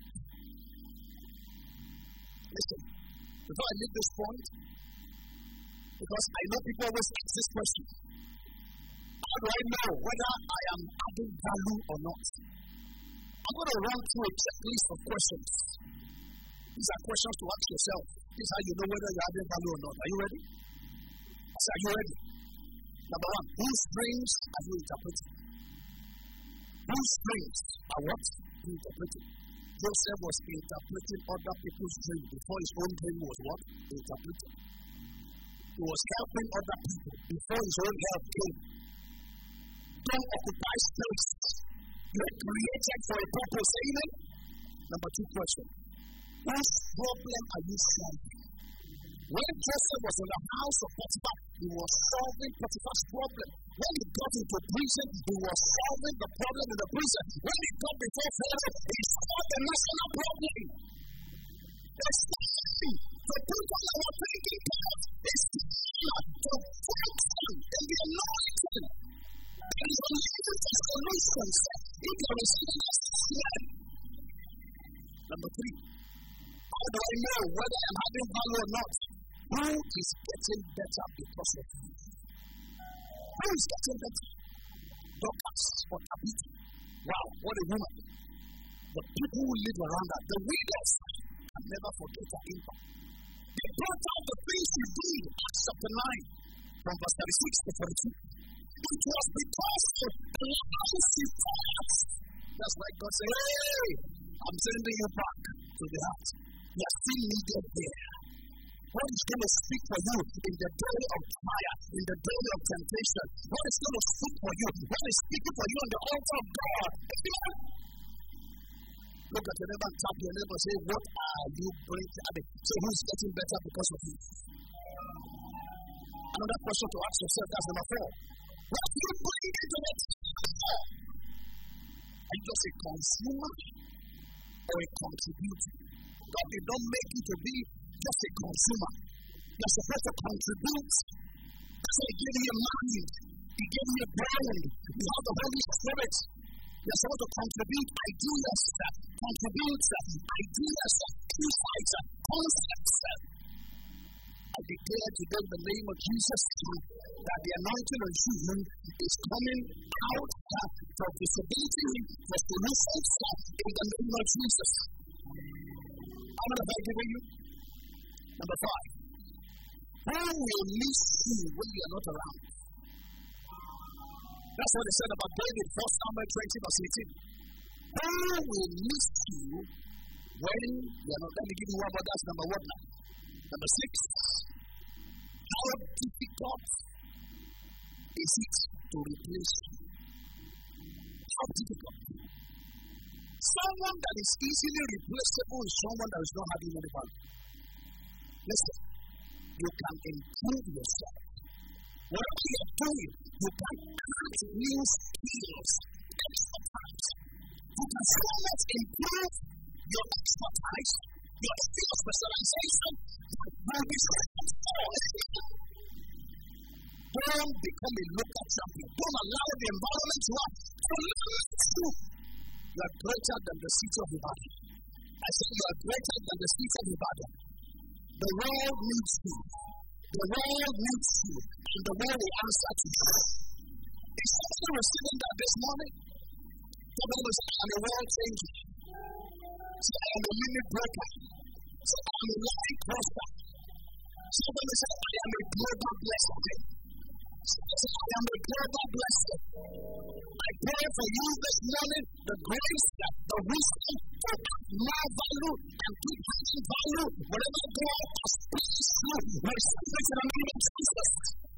Listen, before I leave this point, because I know people always ask this question. How do I know whether I am adding value or not? I'm going to run through a checklist of questions. These are questions to ask yourself. This is how you know whether you're adding value or not. Are you ready? So are you ready? Number one, whose dreams are you interpreting? Whose dreams are what? You interpreting. Joseph was interpreting other people's dreams before his own dream was what? Interpreted. He was helping other people before his own help came. Don't occupy space. You are created for a purpose. Amen? Number two question. Whose problem are you solving? When Joseph was in the house of Potiphar, he was solving Potiphar's problem. When he got into prison, he was solving the problem in the prison. When he got before Pharaoh, he solved the national problem. It's time to put on our thinking cap. It's time to function in the anointing. And you will lead to solutions if you are receiving a solution. Number three, how do I know whether I'm having value or not? Who is getting better because of you? Who is getting better? Dorcas or Tabitha? Wow, what a woman. The people who live around her, the widows, can never forget her impact. They brought out the things she did, Acts chapter 9, from verse 36 to 42. It was because of the lives she taught. That's why God said, hey, I'm sending you back to the house. You are still needed there. What is going to speak for you in the day of fire, in the day of temptation? What is going to speak for you? What is speaking for you on the altar of God? Look at your neighbor and tap your neighbor and say, what are you bringing? So who is getting better because of you? Another question to ask yourself, that's number four. What are you bringing to it? Are you just a consumer or a contributor? God did not make you to be just a consumer. You're supposed to contribute. That's why He gave you a mind. He gave you a brain. You have the Holy Spirit. You're supposed to contribute ideas, insights, concepts. I declare today in the name of Jesus that the anointing on you is coming out for visibility, for solutions in the name of Jesus. How many have I given you? Number five. Who will miss you when you are not around? That's what they said about David, 1 Samuel 20 verse 18. Who will miss you when you are not? Let me give you one more. That's number one now. Number six. How difficult is it to replace you? How difficult? Someone that is easily replaceable is someone that is not having any value. Listen, you can improve yourself. Whatever you are doing, you can add new skills, expertise. You can so much improve your expertise, your skill specialization, will be don't become a local champion. Don't allow the environment to limit you. You are greater than the city of Ibadan. I said you are greater than the city of Ibadan. The world needs you. The world needs you. And the world will answer to you. Is somebody receiving that this morning? Somebody will say, I'm a world changer. Say, I am a limit breaker. Say, I am a life prosper. Somebody will say, I am a global blessing. Say, I am a global blessing. I pray for you this morning, the grace, the wisdom to add more value and keep adding value. Whatever God has placed you, receive it in the name of Jesus.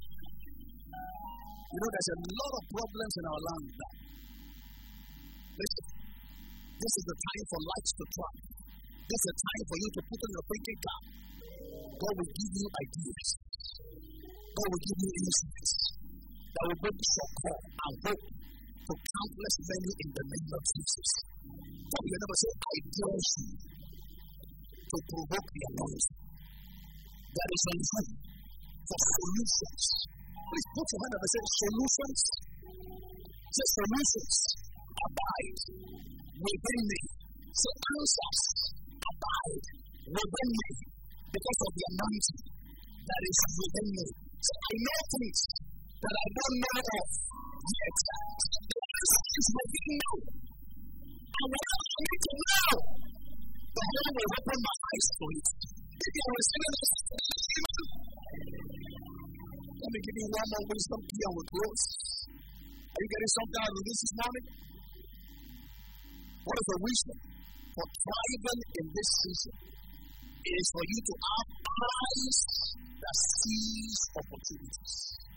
You know, there's a lot of problems in our land now. Listen, this is the time for lights to try. This is the time for you to put on your thinking cap. God will give you ideas. God will give you insights that will bring support and hope to countless many in the name of Jesus. Tell your neighbor, say, I dare you to provoke the anointing that is on you for solutions. Please put your hand up and say, solutions. Say, solutions abide within me. Say, answers abide within me because of the anointing that is within me. Say, I know things that I don't know of yet. The answer is within you. And whatever I need to know, the Lord will open my eyes to it. If you are receiving this, let me more wisdom key and we'll close. Are you getting something out of this morning? What is the wisdom for thriving in this season? It is for you to have eyes that sees opportunities.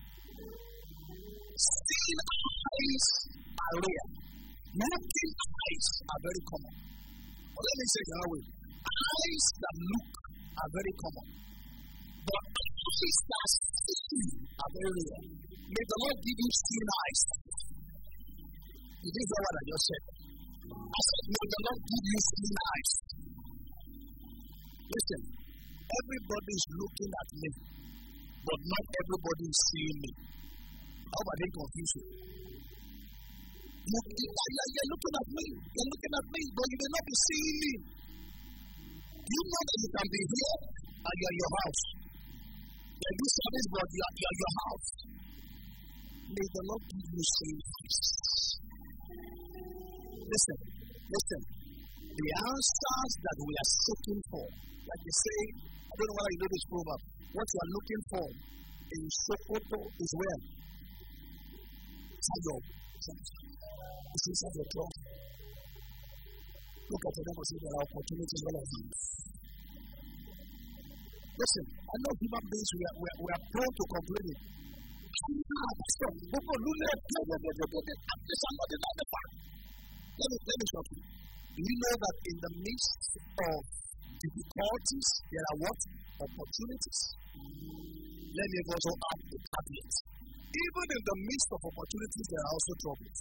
Seeing eyes are rare. Looking eyes are very common. But let me say it that way. Eyes that look are very common. But eyes that see are very rare. May the Lord give you seeing eyes. Did you hear what I just said? I said, may the Lord give you seeing eyes. Listen, everybody is looking at me, but not everybody is seeing me. How about they confuse you? You're looking at me, but you may not be seeing me. You know that you can be here and you're your house. You do service, but you're your house. May the Lord give you seeing eyes. Listen. The answers that we are seeking for, like they say, I don't know whether you know this proverb. What you are looking for in Sokoto is where? Inside your it's inside your cloth. Look at them and say there are opportunities all around. Listen, I know human beings we are prone to complaining. Let me show you. Do you know that in the midst of difficulties, there are what? Opportunities. Let me also add the caveat. Even in the midst of opportunities, there are also troubles.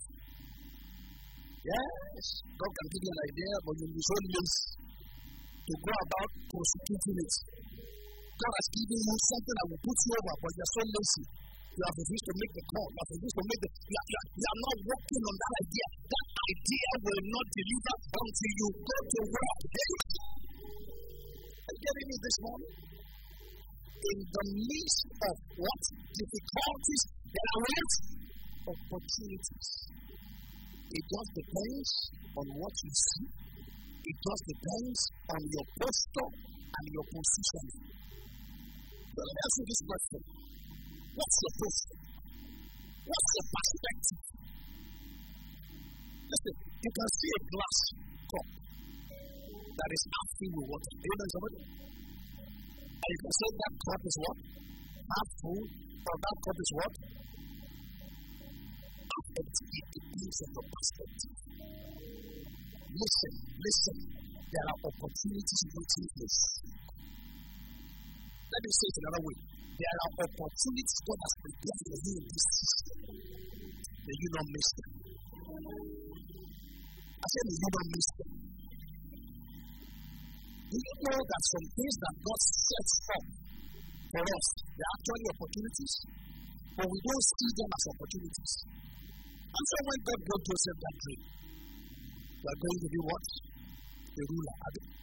Yes, God can give you an idea, but you'll be so lazy to go about prosecuting it. God has given you something that will put you over, but you're so lazy. You have refused to make the call. You have refused to make the. You are not working on that idea. That idea will not deliver until you go to work. Are you getting me this morning? In the midst of what? Difficulties, there are what? Opportunities. It just depends on what you see. It just depends on your posture and your position. But let me ask you this question. What's your posture? What's your perspective? Listen, you can see a glass cup that is half filled with water. Do you know somebody? And you can say that cup is what? Half full, or that cup is what? Half empty. It depends on your perspective. Listen. There are opportunities waiting for you. Let me say it another way. There are opportunities God has prepared for you in this season. May you not miss them. I said, may you not miss them. Do you know that some things that God sets up for us, they are actually opportunities, but we don't see them as opportunities? And so when God gave Joseph that dream, you are going to be what? The ruler.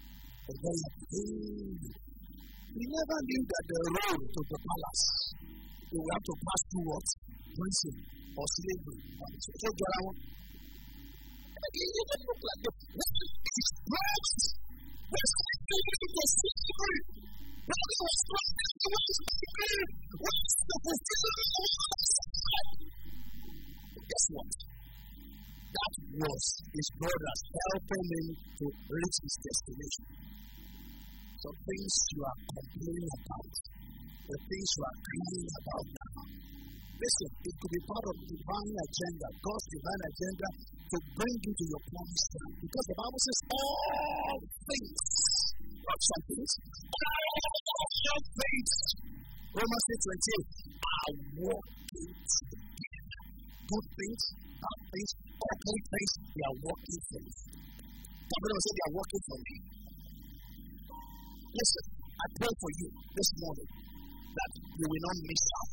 He never knew that the road to the palace, you will have to pass through what? Prison or slavery. So get out. It didn't look like that. It's blessed. What's the slavery? When he was blessed, he was slavery. What's the fulfillment of God? Guess what? That was his brothers helping him to reach his destination. Some things you are complaining about, the things you are crying about now. Listen, it could be part of divine agenda, God's divine agenda to bring you to your promised land. Because the Bible says all things, not some things, all things, Romans 8:28, are working together. Good things, bad things, all things, they are working for me. Somebody will say they are working for me. Listen, I pray for you this morning that you will not miss out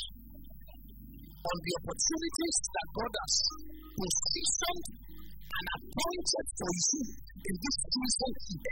on the opportunities that God has positioned and appointed for you in this season.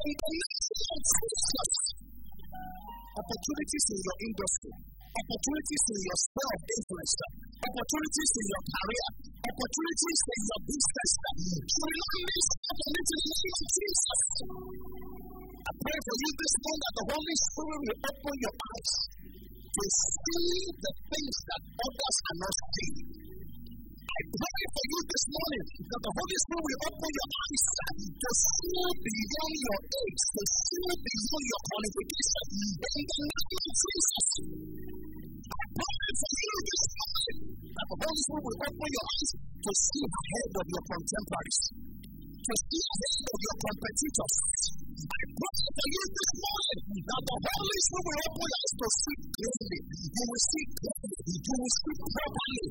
Opportunities in your industry, opportunities in your sphere of influence, opportunities in your career, opportunities in your business. You will not miss opportunities in Jesus. I pray for you this morning that the Holy Spirit will open your eyes to see the things that others are not seeing. I pray for you this morning that the Holy Spirit will open your eyes to see beyond your age, to see beyond your qualification. In the name of Jesus, I pray for you this morning that the Holy Spirit will open your eyes to see ahead of your contemporaries, to see ahead of your competitors. I pray for you this morning that the Holy Spirit will open your eyes to see clearly. You will see clearly. You will see properly.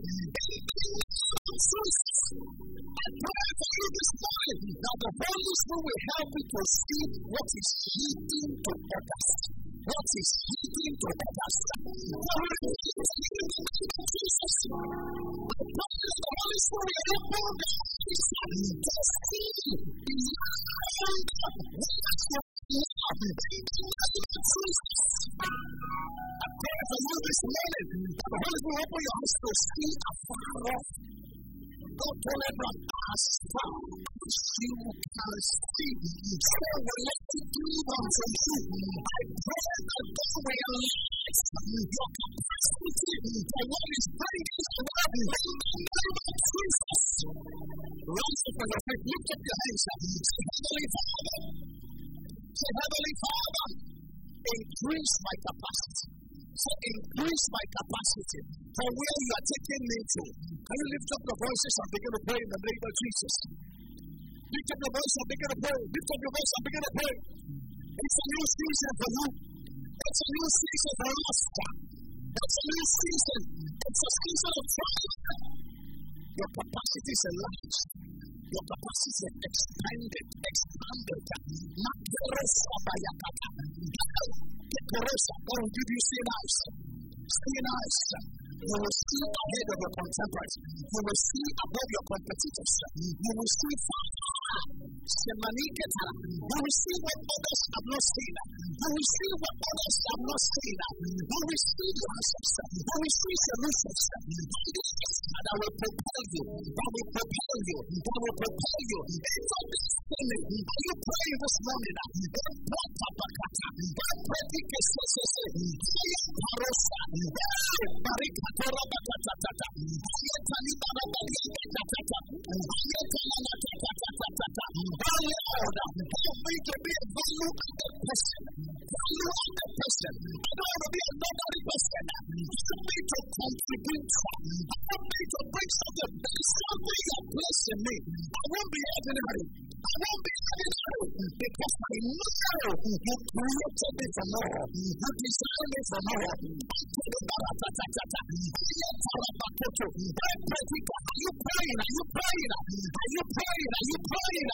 I pray for you this morning that the Holy Spirit will help you to see what is hidden to others. What is hidden to others. The Holy Spirit will open your eyes to see I pray for you this morning that the Holy Spirit will open your eyes to see afar off. God told Abraham, as far as you can see, so will let it do unto you. I pray that God will realize your capacity for what is bringing around you. In the name of Jesus, rise up on your feet, lift up your hands, say, Heavenly Father, increase my capacity. So increase my capacity for where you are taking me to. Can you lift up your voices and begin to pray in the name of Jesus? Lift up your voice and begin to pray. Lift up your voice and begin to pray. It's a new season for you. It's a new season for us. It's a new season. It's a season of triumph. Your capacity is enlarged. Your capacity is expanded. God will give you seeing eyes. Seeing eyes. You will see ahead of your contemporaries. You will see above your competitors. You will see far. You will see what others have not seen. You will see what others have not seen. You will see the answers. You will see solutions. And I will prepare you. I will prepare you. I will prepare you. Are you praying this morning? Because I know you created me for more. You designed me for more. Are you praying? Are you praying? Are you praying? Are you praying?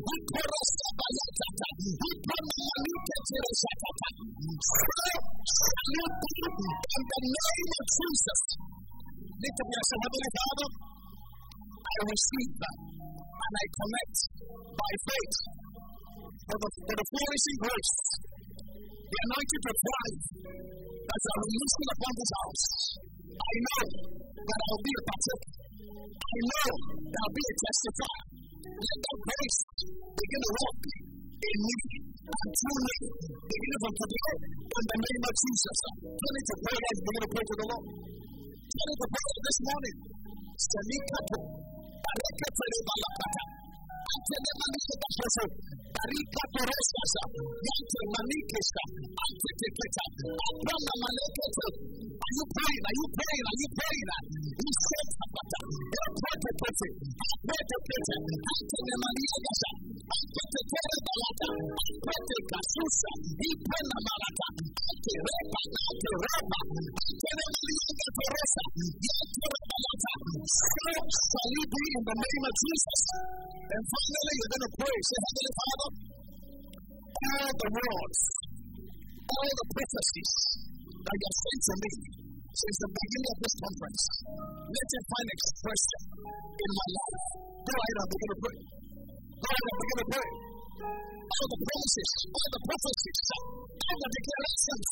In the name of Jesus, lift up yourself, Heavenly Father. I receive that and I connect by faith for the flourishing grace, the anointing to thrive that are releasing upon this house. I know that I'll be a partaker. I know that I'll be a testifier. Let that grace begin to work in me and through me, beginning from today, in the name of Jesus. Turn it to prayer and begin to pray to the Lord. Turn it to prayer this morning. Salikato, Barakatele Balakata, Antele Manikata Soso, Barikato Rosasa, Yante Manikesa, Anteteketa, Abrama Malekete. Are you praying? Are you praying? Are you praying? Who said Sapata? Antetekete, Antetekete, Antele Manikasa, Antetekete Balata, Antekasusa, Ipena Malata, Antereba, Antereba, Antele Manikata Rosa, Yante Balata. So shall you be in the name of Jesus. And finally, you're going to pray. Say, Heavenly Father, all the words, all the prophecies that you have sent to me since the beginning of this conference, let it find expression in my life. Go ahead and begin to pray. Go ahead and begin to pray. All the promises, all the prophecies, all the declarations,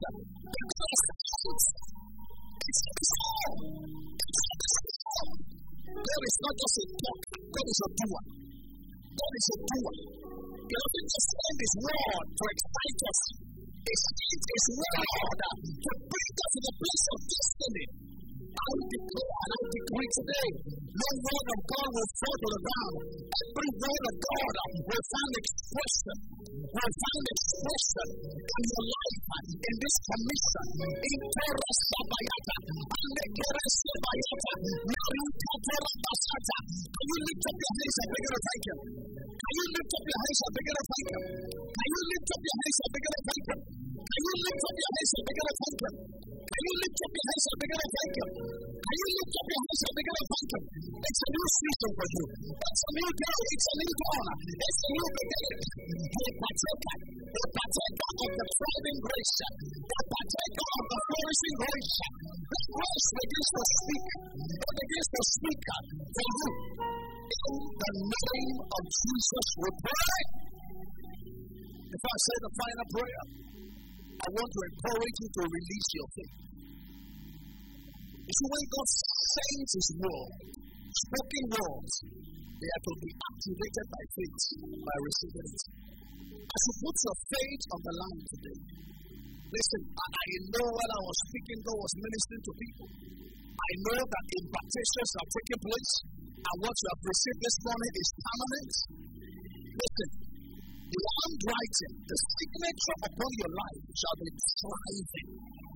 God is not just a talk, God is a doer. God is a doer. He doesn't just send His word to excite us. He sent His word to bring us to the place of destiny. I declare and I decree today, no word of God will fall to the ground. Every word of God will find expression. Will find expression in your life, in this commission. In Torah Sabayata, Alekere Sabayata, Maruka Torah Basata. Can you lift up your hands and begin to thank Him? Can you lift up your hands and begin to thank Him? Can you lift up your hands and begin to thank Him? Can you lift up your hands and begin to thank Him? Can you lift up your hands and begin to thank Him? Can you lift up your hands and begin to thank Him? It's a new season for you. It's a new day. It's a new dawn. It's a new beginning. You're a partaker of the thriving grace. You're a partaker of the flourishing grace. The grace begins to speak. It begins to speak for you. In the name of Jesus we pray. If I say the final prayer, I want to encourage you to release your faith. You see, when God sends His word, spoken words, they are to be activated by faith, by receiving it. As you put your faith on the line today, listen, I know when I was speaking, God was ministering to people. I know that impartations are taking place, and what you have received this morning is permanent. Listen, the handwriting, the signature upon your life shall be thriving.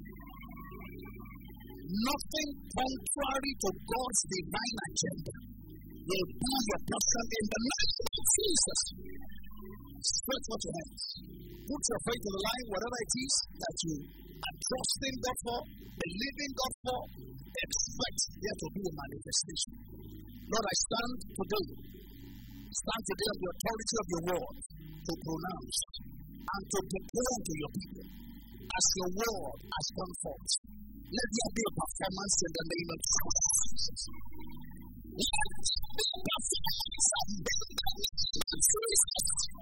Nothing contrary to God's divine agenda will be your portion in the name of Jesus. Stretch out your hands. Put your faith on the line, whatever it is that you are trusting God for, believing God for, expect there to be a manifestation. Lord, I stand today on the authority of your word to pronounce and to declare to your people as your word has gone forth. Let there be a performance in the name of Jesus. Let there be a performance in the name of Jesus.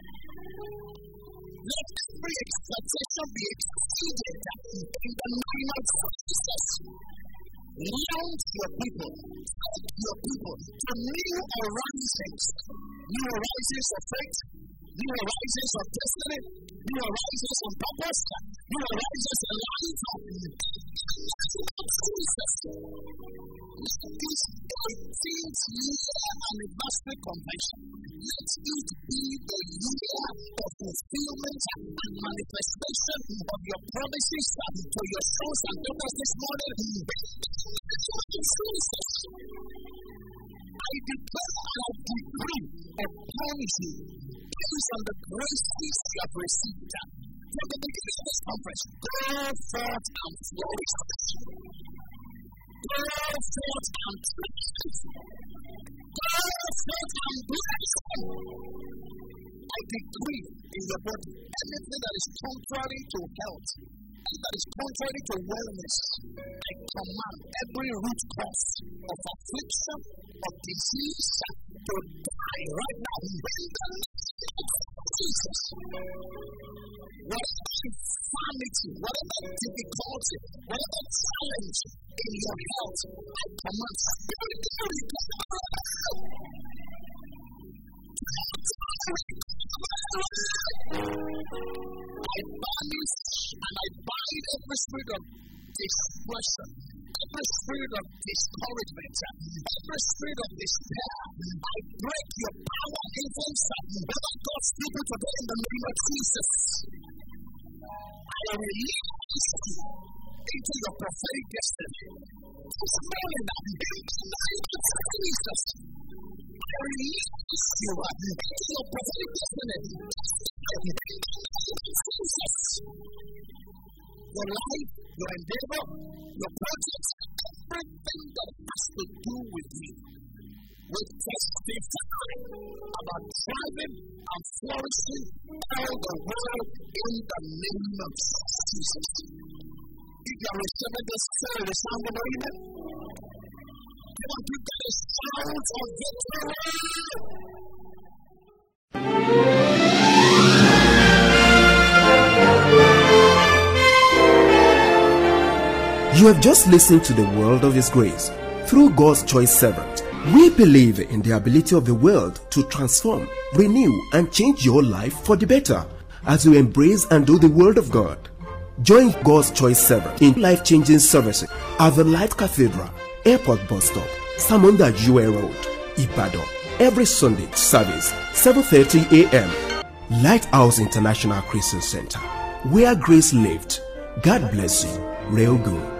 Let every expectation be exceeded in the name of Jesus. Launch your people to new horizons of faith, new horizons of destiny, new horizons of purpose, new horizons of life. Jesus, this 18th year anniversary convention, let it be the year of fulfillment and manifestation of your promises to your sons and daughters this morning. Jesus, I declare and I decree upon you, based on the graces you have received from the beginning of this conference, go forth and flourish. Go forth and flourish. Go forth and bless. I decree in your body anything that is contrary to health, that is contrary to wellness, I command every root cause of affliction, of disease, to die right now. In the name of Jesus. Whatever infirmity, whatever difficulty, whatever challenge in your health, I command I banish and I bind every spirit of depression, every spirit of discouragement, every spirit of despair. I break your power and influence over God's people today in the name of Jesus. I release you into your prophetic destiny. This morning, in the name of Jesus, I release you into your prophetic destiny. Jesus. Your life, your endeavor, your projects, everything that has to do with you will testify about thriving and flourishing all the world in the name of Jesus. If you are receiving this prayer, the sound of amen. Come on, give that a sound of victory. You have just listened to the World of His Grace through God's choice servant. We believe in the ability of the world to transform, renew, and change your life for the better as you embrace and do the Word of God. Join God's Choice 7 in life-changing services at the Light Cathedral, Airport Bus Stop, Samunda UA Road, Ibadan. Every Sunday service, 7:30 a.m. Lighthouse International Christian Center, where grace lived. God bless you. Real good.